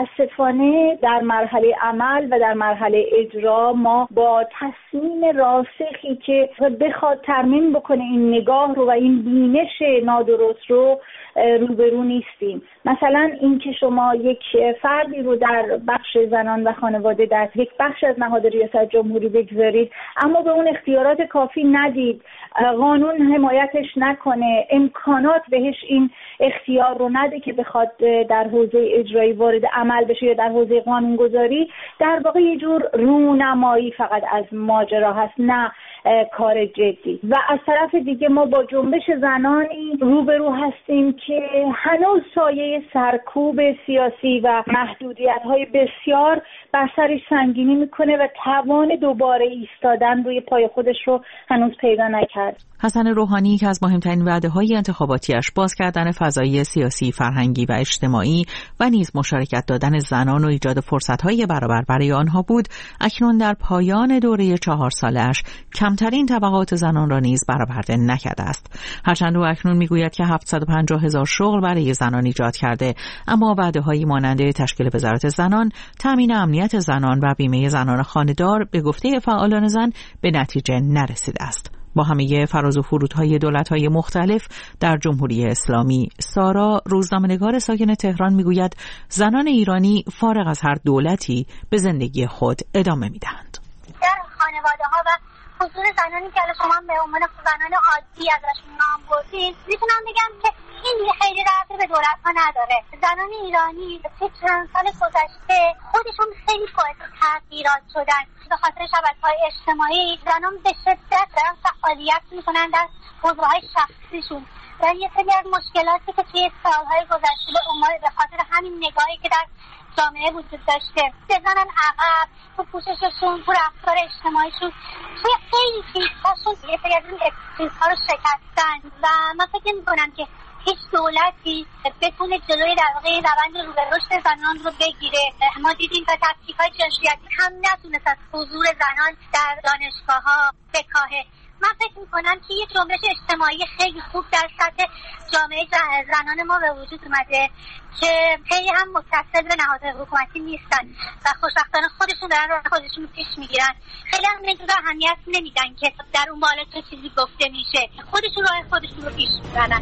متاسفانه در مرحله عمل و در مرحله اجرا ما با تصمیم راسخی که بخواد ترمیم بکنه این نگاه رو و این بینش نادرست رو روبرو نیستیم. مثلا این که شما یک فردی رو در بخش زنان و خانواده در یک بخش از نهاد ریاست جمهوری بگذارید اما به اون اختیارات کافی ندید، قانون حمایتش نکنه، امکانات بهش این اختیار رو نده که بخواد در حوزه اجرایی وارد عمل بشه یا در حوزه قانونگذاری، در واقع یه جور رونمایی فقط از ماجرا هست، نه کار جدی. و از طرف دیگه ما با جنبش زنانی روبرو هستیم که هنوز سایه سرکوب سیاسی و محدودیت‌های بسیار بر سرش سنگینی میکنه و توان دوباره ایستادن روی پای خودش رو هنوز پیدا نکرد. حسن روحانی که از مهمترین وعده‌های انتخاباتیش باز کردن فضای سیاسی، فرهنگی و اجتماعی و نیز مشارکت دادن زنان و ایجاد فرصت‌های برابر برای آنها بود، اکنون در پایان دوره چهار سالش کمترین طبقات زنان را نیز برآورده نکرده است. هرچند او اکنون میگوید که هفتصد و پنجاه هزار شغل برای زنان ایجاد کرده، اما وعده‌هایی مانند تشکیل وزارت زنان، تامین امنیت زنان و بیمه زنان خانه‌دار به گفته فعالان زن به نتیجه نرسیده است. با همه فراز و فرودهای دولت‌های مختلف در جمهوری اسلامی، سارا روزنامه‌نگار ساکن تهران میگوید زنان ایرانی فارغ از هر دولتی به زندگی خود ادامه میدهند. در خانواده‌ها و حضور زنانی که شما به عنوان زنان عادی ازشون نام بردید، میتونم بگم که این خیلی ربطی به دولت‌ها نداره. زنان ایرانی طی چند سال گذشته خودشون خیلی باعث تغییرات شدن. به خاطر شبکه‌های اجتماعی زنان به شدت دارن فعالیت میکنن در حوزه‌های شخصیشون و یه سری از مشکلاتی که توی سالهای گذشته به عنوان به خاطر همین نگاهی که در جامعه وجود داشته بزنن عقب، تو پوشششون، تو رفتار اجتماعیشون، توی خیلی چیزهاشون یه سری از این چیزها رو شکستن و من فکر می‌کنم که هیچ دولتی بتونه جلوی در واقع روند رو به رشد زنان رو بگیره. ما دیدیم که تفکیک‌های جنسیتی هم نتونست از حضور زنان در دانشگاه‌ها بکاهه. من فکر میکنم که یه جنبش اجتماعی خیلی خوب در سطح جامعه زنان ما به وجود اومده که خیلی هم متصل به نهاد حکومتی نیستن و خوشبختانه خودشون دارن راه خودشون پیش میگیرن. خیلی هم اینجور اهمیت نمیدن که در اون بالا چه چیزی گفته میشه، خودشون راه خودشون رو پیش میبرن.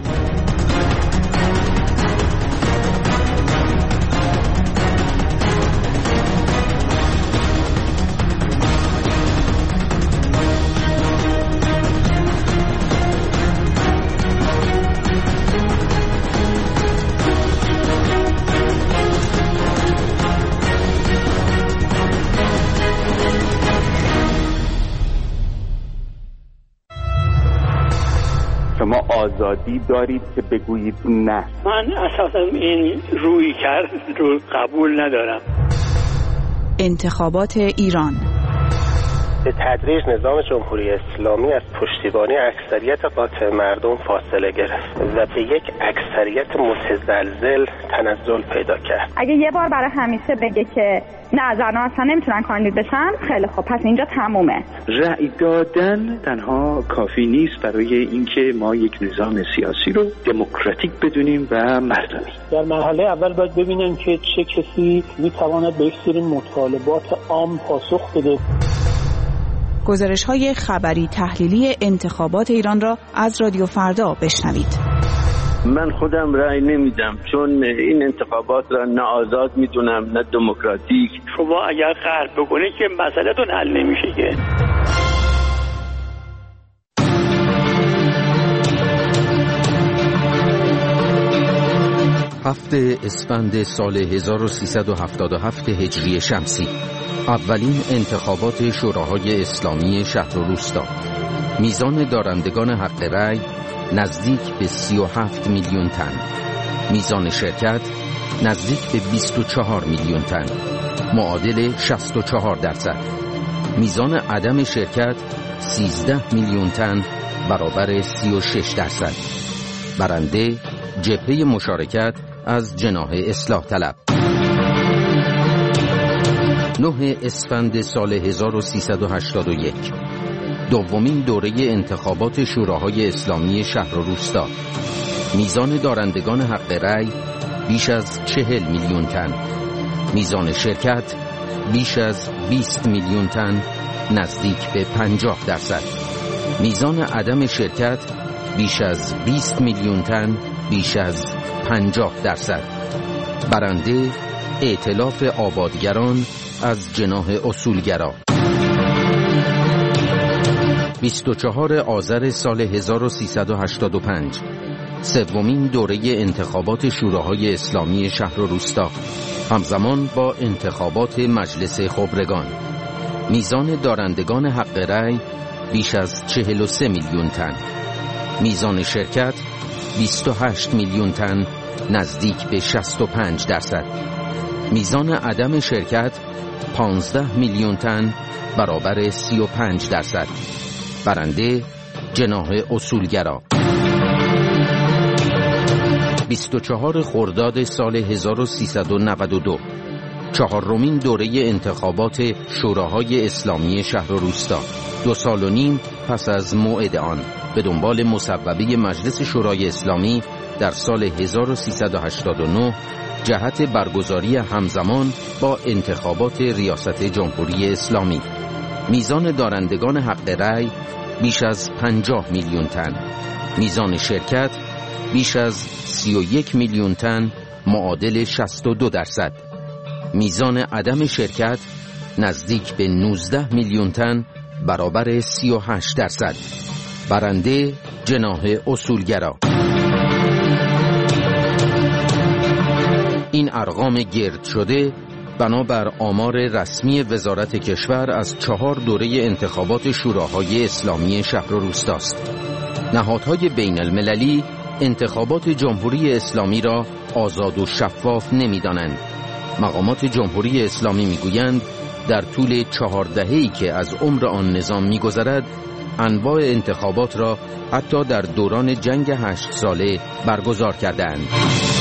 شما آزادی دارید که بگویید نه. من اساسا این روی کرد رو قبول ندارم. انتخابات ایران به تدریج نظام جمهوری اسلامی از پشتیبانی اکثریت قاطع مردم فاصله گرفت و به یک اکثریت متزلزل تنزل پیدا کرد. اگه یه بار برای همیشه بگه که نه زنان اصلا نمیتونن کاندید بشن، خیلی خب پس اینجا تمومه. رأی دادن تنها کافی نیست برای اینکه ما یک نظام سیاسی رو دموکراتیک بدونیم و مردمی. در مرحله اول باید ببینن که چه کسی میتواند به یک سری مطالبات عام پاسخ بده. گزارش‌های خبری تحلیلی انتخابات ایران را از رادیو فردا بشنوید. من خودم رأی نمیدم چون این انتخابات را نه آزاد میدونم نه دموکراتیک. شما اگر قهر بکنید که مسئله‌تون حل نمیشه که. هفته اسفند سال هزار و سیصد و هفتاد و هفت هجری شمسی، اولین انتخابات شوراهای اسلامی شهر و روستا. میزان دارندگان حق رأی نزدیک به سی و هفت میلیون تن. میزان شرکت نزدیک به بیست و چهار میلیون تن، معادل شصت و چهار درصد. میزان عدم شرکت سیزده میلیون تن، برابر سی و شش درصد. برنده جبهه مشارکت از جناح اصلاح طلب. نه اسفند سال هزار و سیصد و هشتاد و یک، دومین دوره انتخابات شوراهای اسلامی شهر و روستا. میزان دارندگان حق رأی بیش از چهل میلیون تن، میزان شرکت بیش از بیست میلیون تن، نزدیک به پنجاه درصد. میزان عدم شرکت بیش از بیست میلیون تن، بیش از پنجاه درصد. برنده ائتلاف آبادگران از جناح اصولگرا. بیست و چهارم آذر سال هزار و سیصد و هشتاد و پنج، سومین دوره انتخابات شوراهای اسلامی شهر و روستا، همزمان با انتخابات مجلس خبرگان. میزان دارندگان حق رأی بیش از چهل و سه میلیون تن، میزان شرکت بیست و هشت میلیون تن، نزدیک به شصت و پنج درصد. میزان عدم شرکت پانزده میلیون تن، برابر سی و پنج درصد. برنده جناح اصولگرا. بیست و چهارم خرداد سال هزار و سیصد و نود و دو، چهارمین دوره انتخابات شوراهای اسلامی شهر و روستا. دو سال و نیم پس از موعد آن، به دنبال مصوبه مجلس شورای اسلامی در سال هزار و سیصد و هشتاد و نه جهت برگزاری همزمان با انتخابات ریاست جمهوری اسلامی. میزان دارندگان حق رأی بیش از پنجاه میلیون تن، میزان شرکت بیش از سی و یک میلیون تن، معادل شصت و دو درصد. میزان عدم شرکت نزدیک به نوزده میلیون تن، برابر سی و هشت درصد. برنده جناح اصولگرا. این ارقام گرد شده بنابر آمار رسمی وزارت کشور از چهار دوره انتخابات شوراهای اسلامی شهر و روستاست. نهادهای بین المللی انتخابات جمهوری اسلامی را آزاد و شفاف نمی‌دانند. مقامات جمهوری اسلامی می‌گویند در طول چهار دهه‌ای که از عمر آن نظام می‌گذرد، انواع انتخابات را حتی در دوران جنگ هشت ساله برگزار کردند.